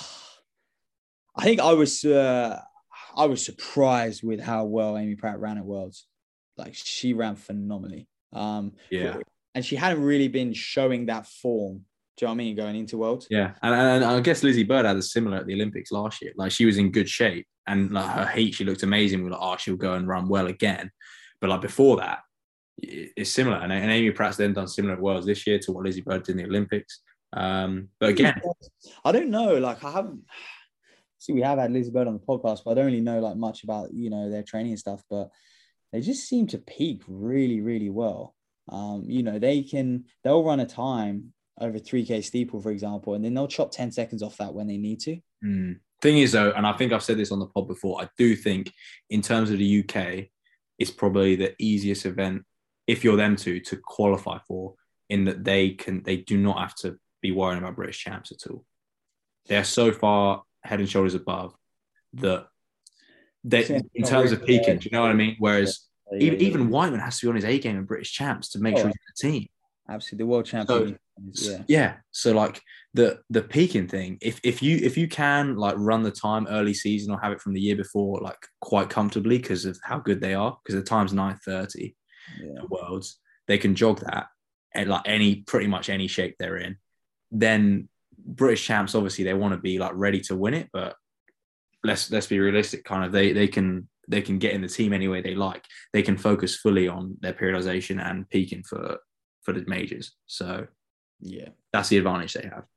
I think I was surprised with how well Amy Pratt ran at Worlds. She ran phenomenally. And she hadn't really been showing that form. Do you know what I mean? Going into Worlds. Yeah. And I guess Lizzie Bird had a similar at the Olympics last year. She was in good shape, and her heat, she looked amazing. We were she'll go and run well again. But before that, it's similar. And Amy Pratt's then done similar at Worlds this year to what Lizzie Bird did in the Olympics. But again, I don't know. I haven't. See, we have had Lizzie Bird on the podcast, but I don't really know much about their training and stuff. But they just seem to peak really, really well. They'll run a time over 3K steeple, for example, and then they'll chop 10 seconds off that when they need to. Thing is, though, and I think I've said this on the pod before, I do think in terms of the UK, it's probably the easiest event, if you're them to qualify for, in that they do not have to be worrying about British champs at all. They're so far head and shoulders above that in terms of peaking, do you know what I mean? Whereas even Whiteman has to be on his A game in British champs to make sure he's in the team. Absolutely, the world champion. So like the peaking thing, if you can like run the time early season or have it from the year before like quite comfortably because of how good they are, because the time's 9:30 the worlds, they can jog that at like pretty much any shape they're in. Then British champs, obviously they want to be like ready to win it, but let's be realistic, kind of they can get in the team any way they like. They can focus fully on their periodization and peaking for the majors. So yeah, that's the advantage they have.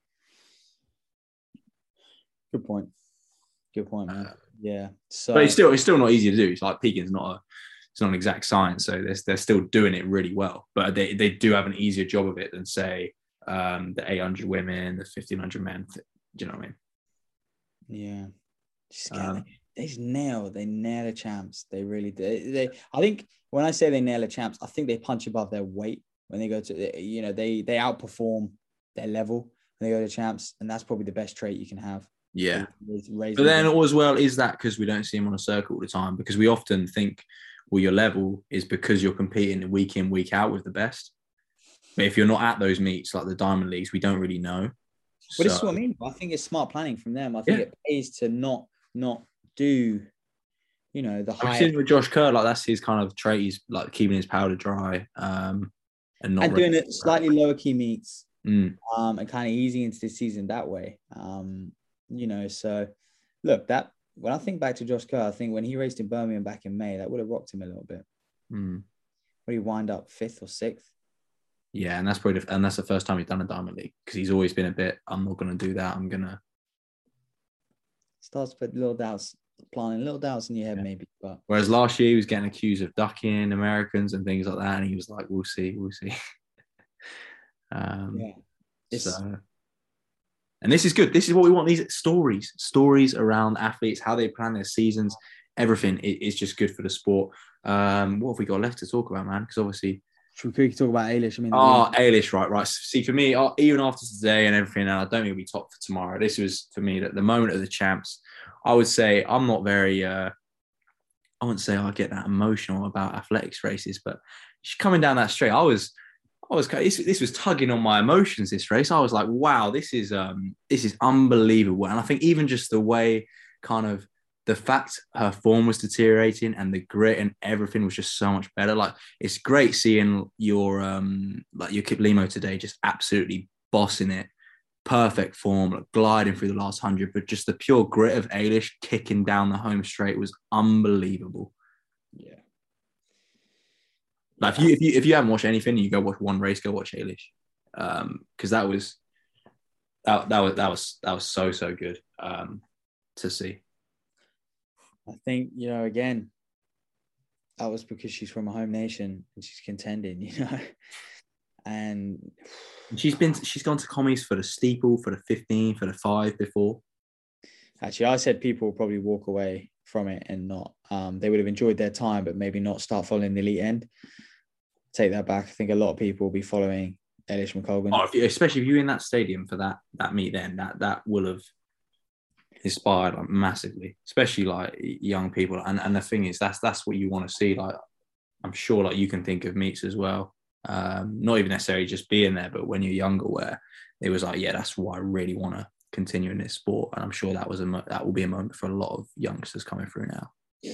Good point, man. Yeah. So, but it's still not easy to do. It's like peaking's not an exact science. So they're still doing it really well. But they do have an easier job of it than say the 800 women, the 1500 men. Do you know what I mean? Yeah. They nail the champs. They really do. I think when I say they nail the champs, I think they punch above their weight when they go to, they outperform their level when they go to champs, and that's probably the best trait you can have. Yeah. But then as well, is that because we don't see them on a circuit all the time? Because we often think, well, your level is because you're competing week in, week out with the best. But if you're not at those meets, like the Diamond Leagues, we don't really know. But this is what I mean. I think it's smart planning from them. I think it pays to not do, the high. I've seen with Josh Kerr, like that's his kind of trait. He's like keeping his powder dry, and doing it slightly lower key meets, and kind of easing into the season that way. So look, that when I think back to Josh Kerr, I think when he raced in Birmingham back in May, that would have rocked him a little bit. Where he wind up 5th or 6th. Yeah, and that's probably the first time he's done a Diamond League, because he's always been a bit, I'm not going to do that. I'm gonna starts to put planting little doubts in your head, maybe. But whereas last year he was getting accused of ducking Americans and things like that, and he was like, "We'll see." And this is good. This is what we want. These stories around athletes, how they plan their seasons, everything is just good for the sport. What have we got left to talk about, man? Because obviously, should we quickly talk about Eilish? Eilish, right. See, for me, even after today and everything, and I don't think it'll be top for tomorrow. This was, for me, the moment of the champs. I would say I'm not very, I wouldn't say I get that emotional about athletics races, but coming down that straight, this was tugging on my emotions, this race. I was like, wow, this is unbelievable. And I think even just the way, kind of the fact her form was deteriorating and the grit and everything was just so much better. Like, it's great seeing your Kiplimo today just absolutely bossing it, perfect form, like gliding through the last 100, but just the pure grit of Eilish kicking down the home straight was unbelievable. Yeah. Like if you haven't watched anything, you go watch one race, go watch Eilish, because that was so good to see. I think again, that was because she's from a home nation and she's contending, and she's gone to commies for the steeple, for the 15, for the 5 before. Actually, I said people will probably walk away from it and not. They would have enjoyed their time, but maybe not start following the elite end. Take that back. I think a lot of people will be following Eilish McColgan. Especially if you're in that stadium for that meet, then that will have inspired like massively, especially like young people. And the thing is, that's what you want to see. Like, I'm sure like you can think of meets as well. Not even necessarily just being there, but when you're younger, where it was like, yeah, that's why I really want to continue in this sport. And I'm sure that will be a moment for a lot of youngsters coming through now.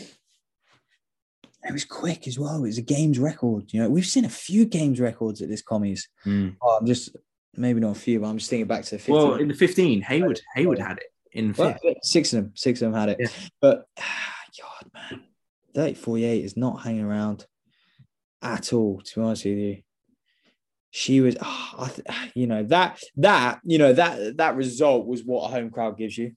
It was quick as well. It was a games record. We've seen a few games records at this commies. I'm just maybe not a few, but I'm just thinking back to the 15. Well, in the 15, Hayward had it. In 6 of them had it. Yeah. But God, man, 30:48 is not hanging around at all. To be honest with you, she was. That result was what a home crowd gives you.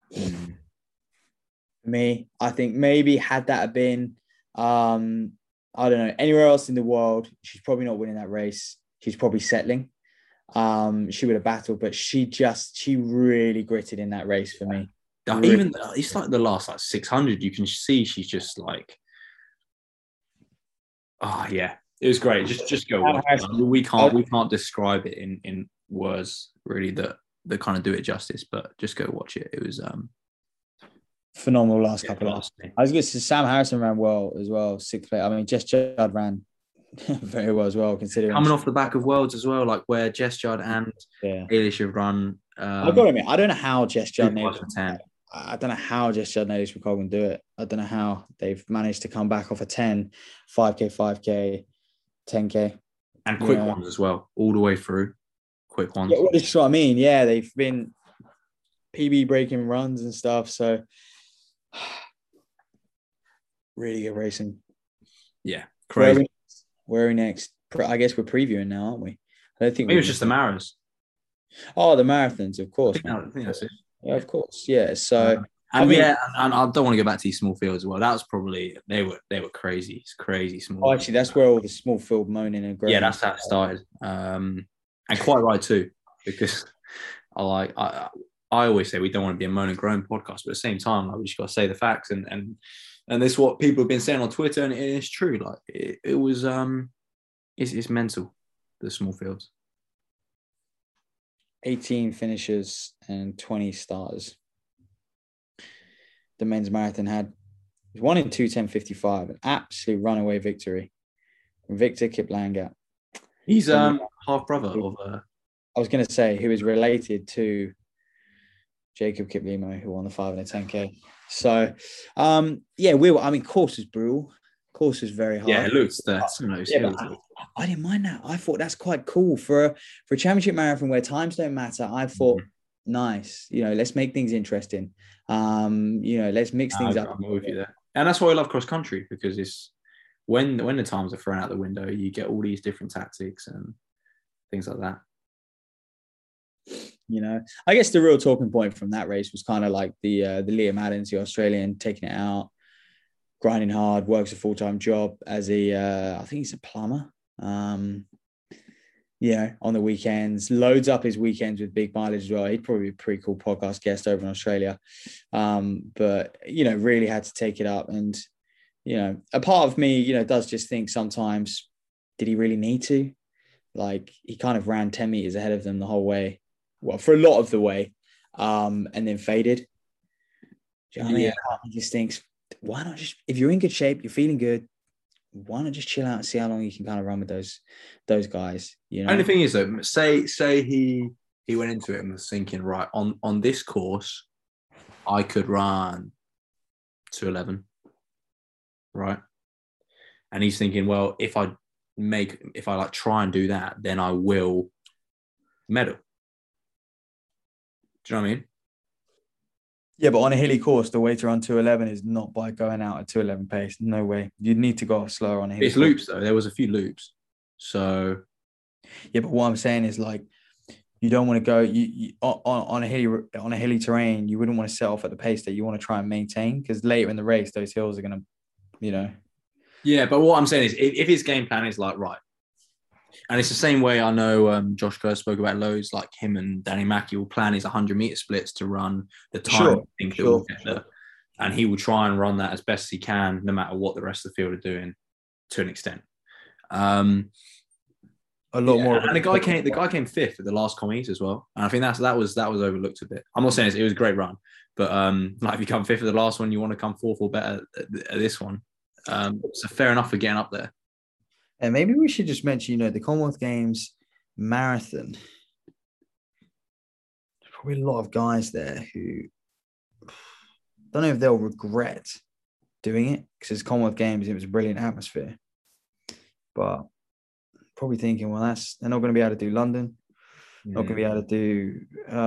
For me, I think maybe had that been, I don't know, anywhere else in the world, she's probably not winning that race. She's probably settling. She would have battled, but she really gritted in that race for me. Even it's like the last like 600, you can see she's just like, oh yeah, it was great. Just go watch it. We can't describe it in words really that kind of do it justice, but just go watch it. It was phenomenal last couple of hours. I was going to say Sam Harrison ran well as well, 6th place. I mean, Jess Judd ran very well as well, considering coming off the back of Worlds as well, like where Jess Judd and Eilish have run. I've got to admit, I don't know how Jess Judd I don't know how Jess Judd and Eilish McColgan do it. I don't know how they've managed to come back off a 10, 5K, 10K. And quick ones as well, all the way through. Quick ones. Yeah, well, that's what I mean. Yeah, they've been PB breaking runs and stuff. So really good racing. Yeah, crazy. Where are we next? I guess we're previewing now, aren't we? I don't think maybe it's just the Maras. Oh, the marathons, of course. I think that's it. Yeah, of course. Yeah. So and I don't want to go back to these small fields as well. That was probably they were crazy. It's crazy small. Oh, actually, that's where all the small field moaning and groaning. Yeah, that's how it started. And quite right too, because I always say we don't want to be a moan and groan podcast, but at the same time, like, we just got to say the facts and this is what people have been saying on Twitter, and it's true. Like it was it's mental, the small fields. 18 finishers and 20 starters. The men's marathon had 1 in 2:10:55, an absolute runaway victory from Victor Kiplangat. He's half brother of. I was going to say he was related to Jacob Kiplimo, who won the 5 and the 10K. So, course was brutal. Course was very hard. Yeah, it looks that. I didn't mind that. I thought that's quite cool for a championship marathon where times don't matter. I thought, nice. Let's make things interesting. Let's mix things up. I'm with you there. And that's why I love cross country, because it's when the times are thrown out the window, you get all these different tactics and things like that. I guess the real talking point from that race was kind of like the Liam Adams, the Australian, taking it out, grinding hard, works a full-time job as I think he's a plumber. On the weekends, loads up his weekends with big mileage as well. He'd probably be a pretty cool podcast guest over in Australia. But really had to take it up. And, a part of me, does just think sometimes, did he really need to? Like, he kind of ran 10 meters ahead of them the whole way. Well, for a lot of the way, and then faded. Do you know what I mean? He just thinks, why not just, if you're in good shape, you're feeling good, why not just chill out and see how long you can kind of run with those guys? Only thing is though, say he went into it and was thinking, right, on this course, I could run 2:11, right? And he's thinking, well, if I try and do that, then I will medal. Do you know what I mean? Yeah, but on a hilly course, the way to run 2:11 is not by going out at 2:11 pace. No way. You'd need to go slower on a hilly course. Loops, though. There was a few loops. So... Yeah, but what I'm saying is, like, you don't want to go on a hilly terrain. You wouldn't want to set off at the pace that you want to try and maintain, because later in the race, those hills are going to, Yeah, but what I'm saying is, if his game plan is like, right, and it's the same way I know Josh Kerr spoke about loads, like him and Danny Mackey will plan his 100-meter splits to run the time and he will try and run that as best he can, no matter what the rest of the field are doing, to an extent. A lot more. And the guy came fifth at the last commies as well, and I think that was overlooked a bit. I'm not saying it was a great run, but if you come fifth at the last one, you want to come fourth or better at this one. So fair enough for getting up there. And maybe we should just mention, the Commonwealth Games marathon. There's probably a lot of guys there who don't know if they'll regret doing it, because it's Commonwealth Games. It was a brilliant atmosphere, but probably thinking, well, they're not going to be able to do London, not going to be able to do,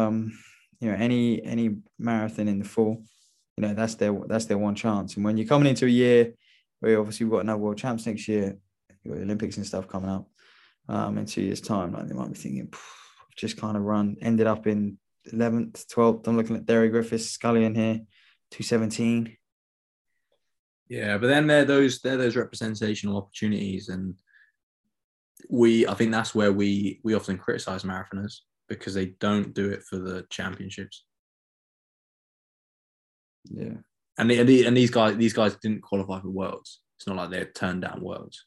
any marathon in the fall. That's their one chance. And when you're coming into a year where obviously we've got another World Champs next year, you've got the Olympics and stuff coming up in 2 years' time, like, they might be thinking, just kind of ended up in 11th, 12th. I'm looking at Derry Griffiths, Scullion here, 2:17. Yeah, but then they're those representational opportunities, and I think that's where we often criticize marathoners, because they don't do it for the championships. Yeah. And these guys didn't qualify for Worlds. It's not like they turned down Worlds.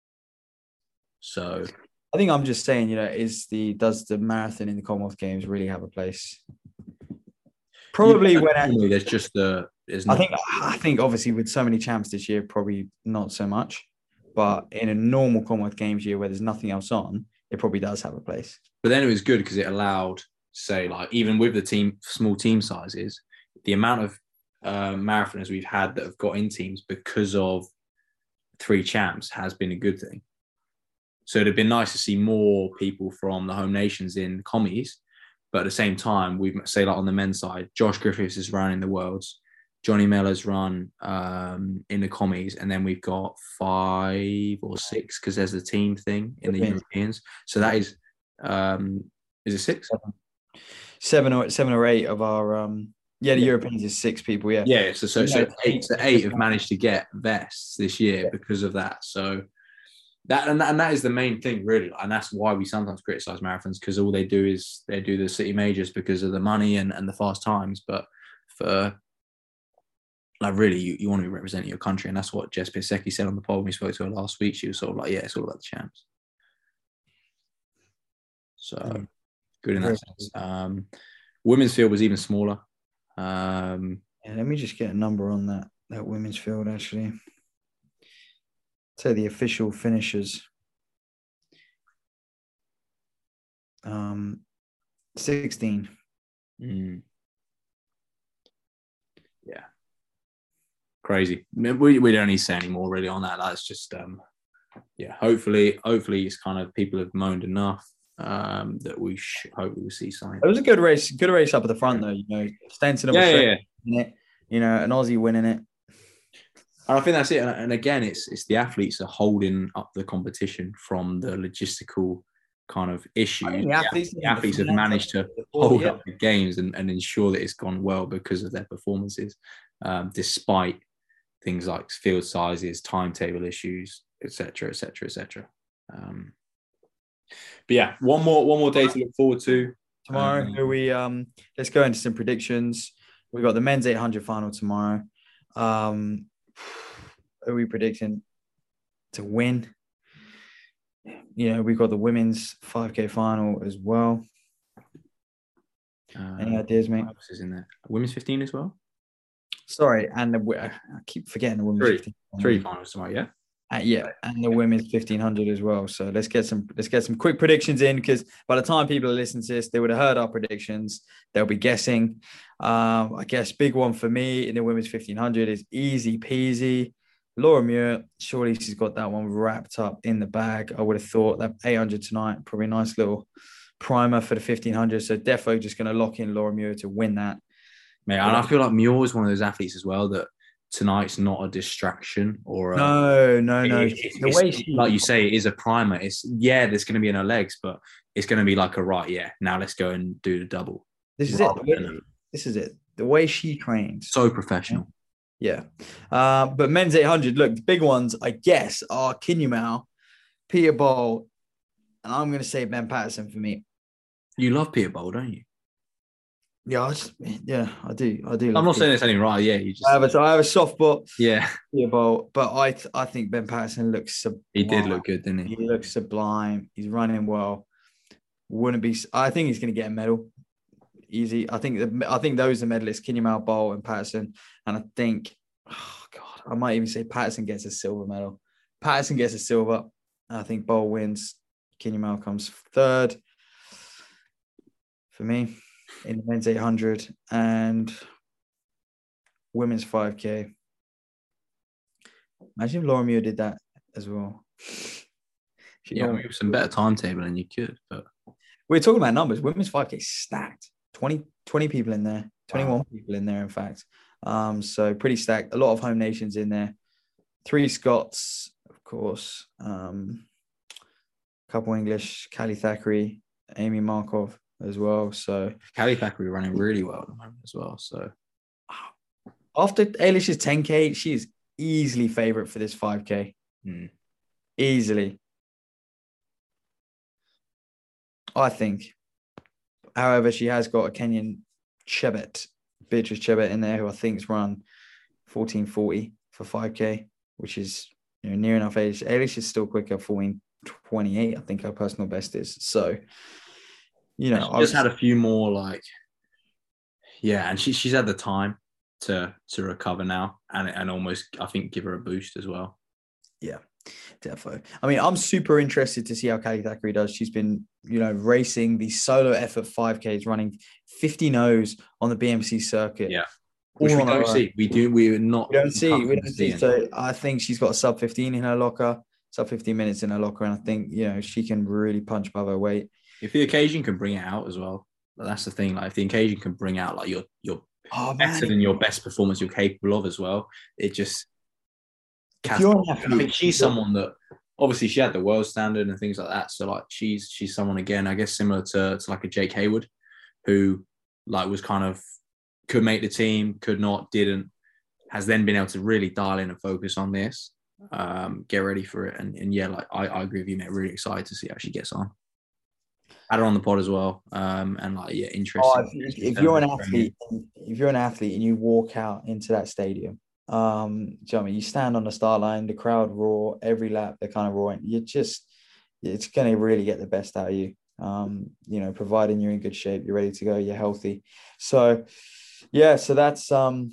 So I think I'm just saying, does the marathon in the Commonwealth Games really have a place? Probably there's just there's not. I think obviously with so many champs this year, probably not so much. But in a normal Commonwealth Games year where there's nothing else on, it probably does have a place. But then it was good because it allowed, say, like even with the small team sizes, the amount of marathoners we've had that have got in teams because of 3 champs has been a good thing. So it'd have been nice to see more people from the home nations in commies. But at the same time, we say like on the men's side, Josh Griffiths is running the Worlds, Johnny Mellor's run in the commies, and then we've got 5 or 6 because there's a team thing in the Europeans. So that is it 6? 7 or 8 of our the Europeans is 6 people. Yeah. So 8 have managed to get vests this year because of that. So that is the main thing, really, and that's why we sometimes criticize marathons, because all they do is they do the city majors because of the money and the fast times. But for like really, you want to be representing your country, and that's what Jess Pisecki said on the pod when we spoke to her last week. She was sort of like, it's all about the champs. So good in that sense. Women's field was even smaller. Let me just get a number on that women's field actually. So the official finishers. 16. Yeah. Crazy. We don't need to say any more really on that. That's just hopefully it's kind of people have moaned enough that we hope we'll see something. It was a good race up at the front though, Stenson winning it, an Aussie winning it. And I think that's it. And again, it's the athletes are holding up the competition from the logistical kind of issues. The athletes have managed to hold up the games and ensure that it's gone well because of their performances, despite things like field sizes, timetable issues, etc., etc., etc. But yeah, one more day to look forward to tomorrow. Let's go into some predictions. We got the men's 800 final tomorrow. Are we predicting to win? We've got the women's 5K final as well. Any ideas, mate? What else is in there? Women's 15 as well? Sorry, and I keep forgetting the women's 15. 3 finals tomorrow, yeah? And the women's 1500 as well. So let's get some quick predictions in, because by the time people are listening to this, they would have heard our predictions. They'll be guessing. I guess big one for me in the women's 1500 is easy peasy. Laura Muir, surely she's got that one wrapped up in the bag. I would have thought that 800 tonight, probably a nice little primer for the 1500. So defo just going to lock in Laura Muir to win that. Mate, and I feel like Muir is one of those athletes as well that tonight's not a distraction or no. The way like you say, it is a primer. There's going to be in her legs, but it's going to be like now let's go and do the double. This is it. The way she trains. So professional. Yeah. But men's 800, look, the big ones, I guess, are Kinyumau, Peter Bol, and I'm going to say Ben Patterson for me. You love Peter Bol, don't you? Yeah, I do. I'm not saying there's anything right. Yeah, you just. I have a soft spot. Yeah. Peter Bol, but I think Ben Patterson looks sublime. He did look good, didn't he? He looks sublime. He's running well. I think he's going to get a medal. Easy. I think those are medalists: Kinyumau, Bol, and Patterson. And I think, I might even say Patterson gets a silver medal. Patterson gets a silver. I think Bol wins. Kinyumau comes third for me in the men's 800 and women's 5K. Imagine if Laura Muir did that as well. With some better timetable than you could. But we're talking about numbers. Women's 5K stacked. 20 people in there. 21 people in there, in fact. So pretty stacked. A lot of home nations in there. 3 Scots, of course. Couple English, Callie Thackeray, Amy Markov as well. So Callie Thackeray running really well at the moment as well. So after Eilish's 10K, she is easily favourite for this 5K. Easily. I think. However, she has got a Kenyan Chebet Beatrice Chebet in there, who I think's run 14:40 for 5K, which is near enough age. Eilish is still quicker, 14:28. I think her personal best is. So, I just had a few more and she's had the time to recover now and almost, I think, give her a boost as well. Yeah, definitely. I mean, I'm super interested to see how Callie Thackeray does. She's been, racing the solo effort 5Ks, running 50 no's on the BMC circuit. Yeah. Which we don't see. We don't see. So I think she's got a sub 15 in her locker, sub 15 minutes in her locker. And I think, she can really punch above her weight. If the occasion can bring it out as well. That's the thing. Like, if the occasion can bring out your better than your best performance you're capable of as well, it just. I think she's someone that obviously she had the world standard and things like that. So she's someone, again, I guess similar to like a Jake Hayward, who was kind of could make the team, could not, didn't, has then been able to really dial in and focus on this, get ready for it. And yeah, I agree with you, mate. Really excited to see how she gets on. Had her on the pod as well. Interesting. If you're an athlete and you walk out into that stadium, do you know what I mean? You stand on the start line, the crowd roar every lap, they're kind of roaring. It's going to really get the best out of you. Providing you're in good shape, you're ready to go, you're healthy. So yeah, so that's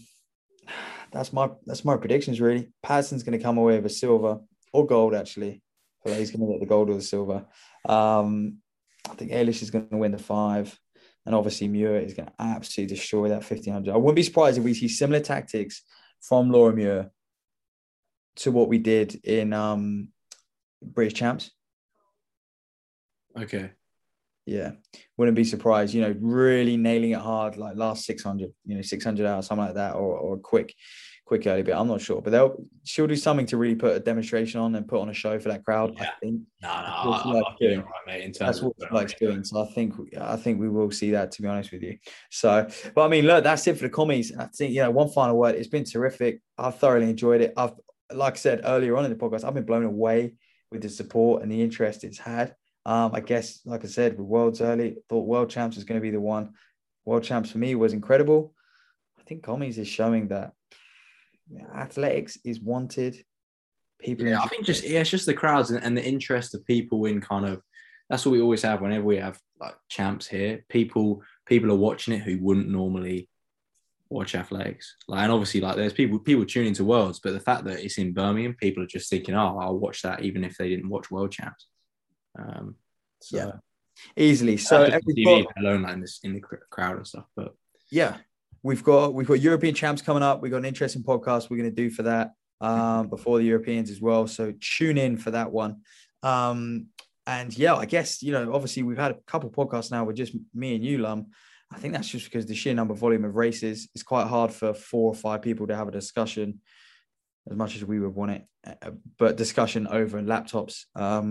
my predictions really. Patterson's going to come away with a silver or gold, actually. So he's going to get the gold or the silver. I think Eilish is going to win the 5, and obviously Muir is going to absolutely destroy that 1500. I wouldn't be surprised if we see similar tactics from Laura Muir to what we did in British Champs. Okay. Yeah, wouldn't be surprised. Really nailing it hard, like last 600. 600 hours, something like that, or a quick early bit. I'm not sure, but she'll do something to really put a demonstration on and put on a show for that crowd. Yeah. I think. I'm doing right, mate. That's what she likes doing. So I think we will see that, to be honest with you. So, but I mean, look, that's it for the commies. I think one final word. It's been terrific. I've thoroughly enjoyed it. Like I said earlier on in the podcast, I've been blown away with the support and the interest it's had. I guess, like I said, with Worlds early, thought World Champs was going to be the one. World Champs for me was incredible. I think commies is showing that athletics is wanted. People, I think it's just the crowds and the interest of people in kind of. That's what we always have whenever we have champs here. People are watching it who wouldn't normally watch athletics. And obviously, there's people tuning to Worlds, but the fact that it's in Birmingham, people are just thinking, "Oh, I'll watch that," even if they didn't watch World Champs. Yeah, easily. So every TV alone, in the crowd and stuff. But yeah, we've got European Champs coming up. We've got an interesting podcast we're going to do for that before the Europeans as well. So tune in for that one. And yeah, I guess obviously we've had a couple podcasts now with just me and you, Lum. I think that's just because the sheer volume of races, it's quite hard for 4 or 5 people to have a discussion, as much as we would want it, but discussion over laptops. I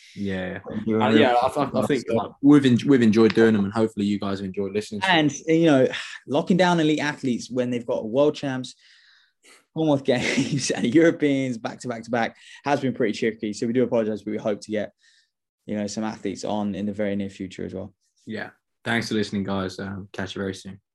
think we've enjoyed doing them, and hopefully you guys have enjoyed listening. And locking down elite athletes when they've got World Champs, Commonwealth Games, and Europeans back to back has been pretty tricky. So we do apologize, but we hope to get some athletes on in the very near future as well. Yeah, thanks for listening, guys. Catch you very soon.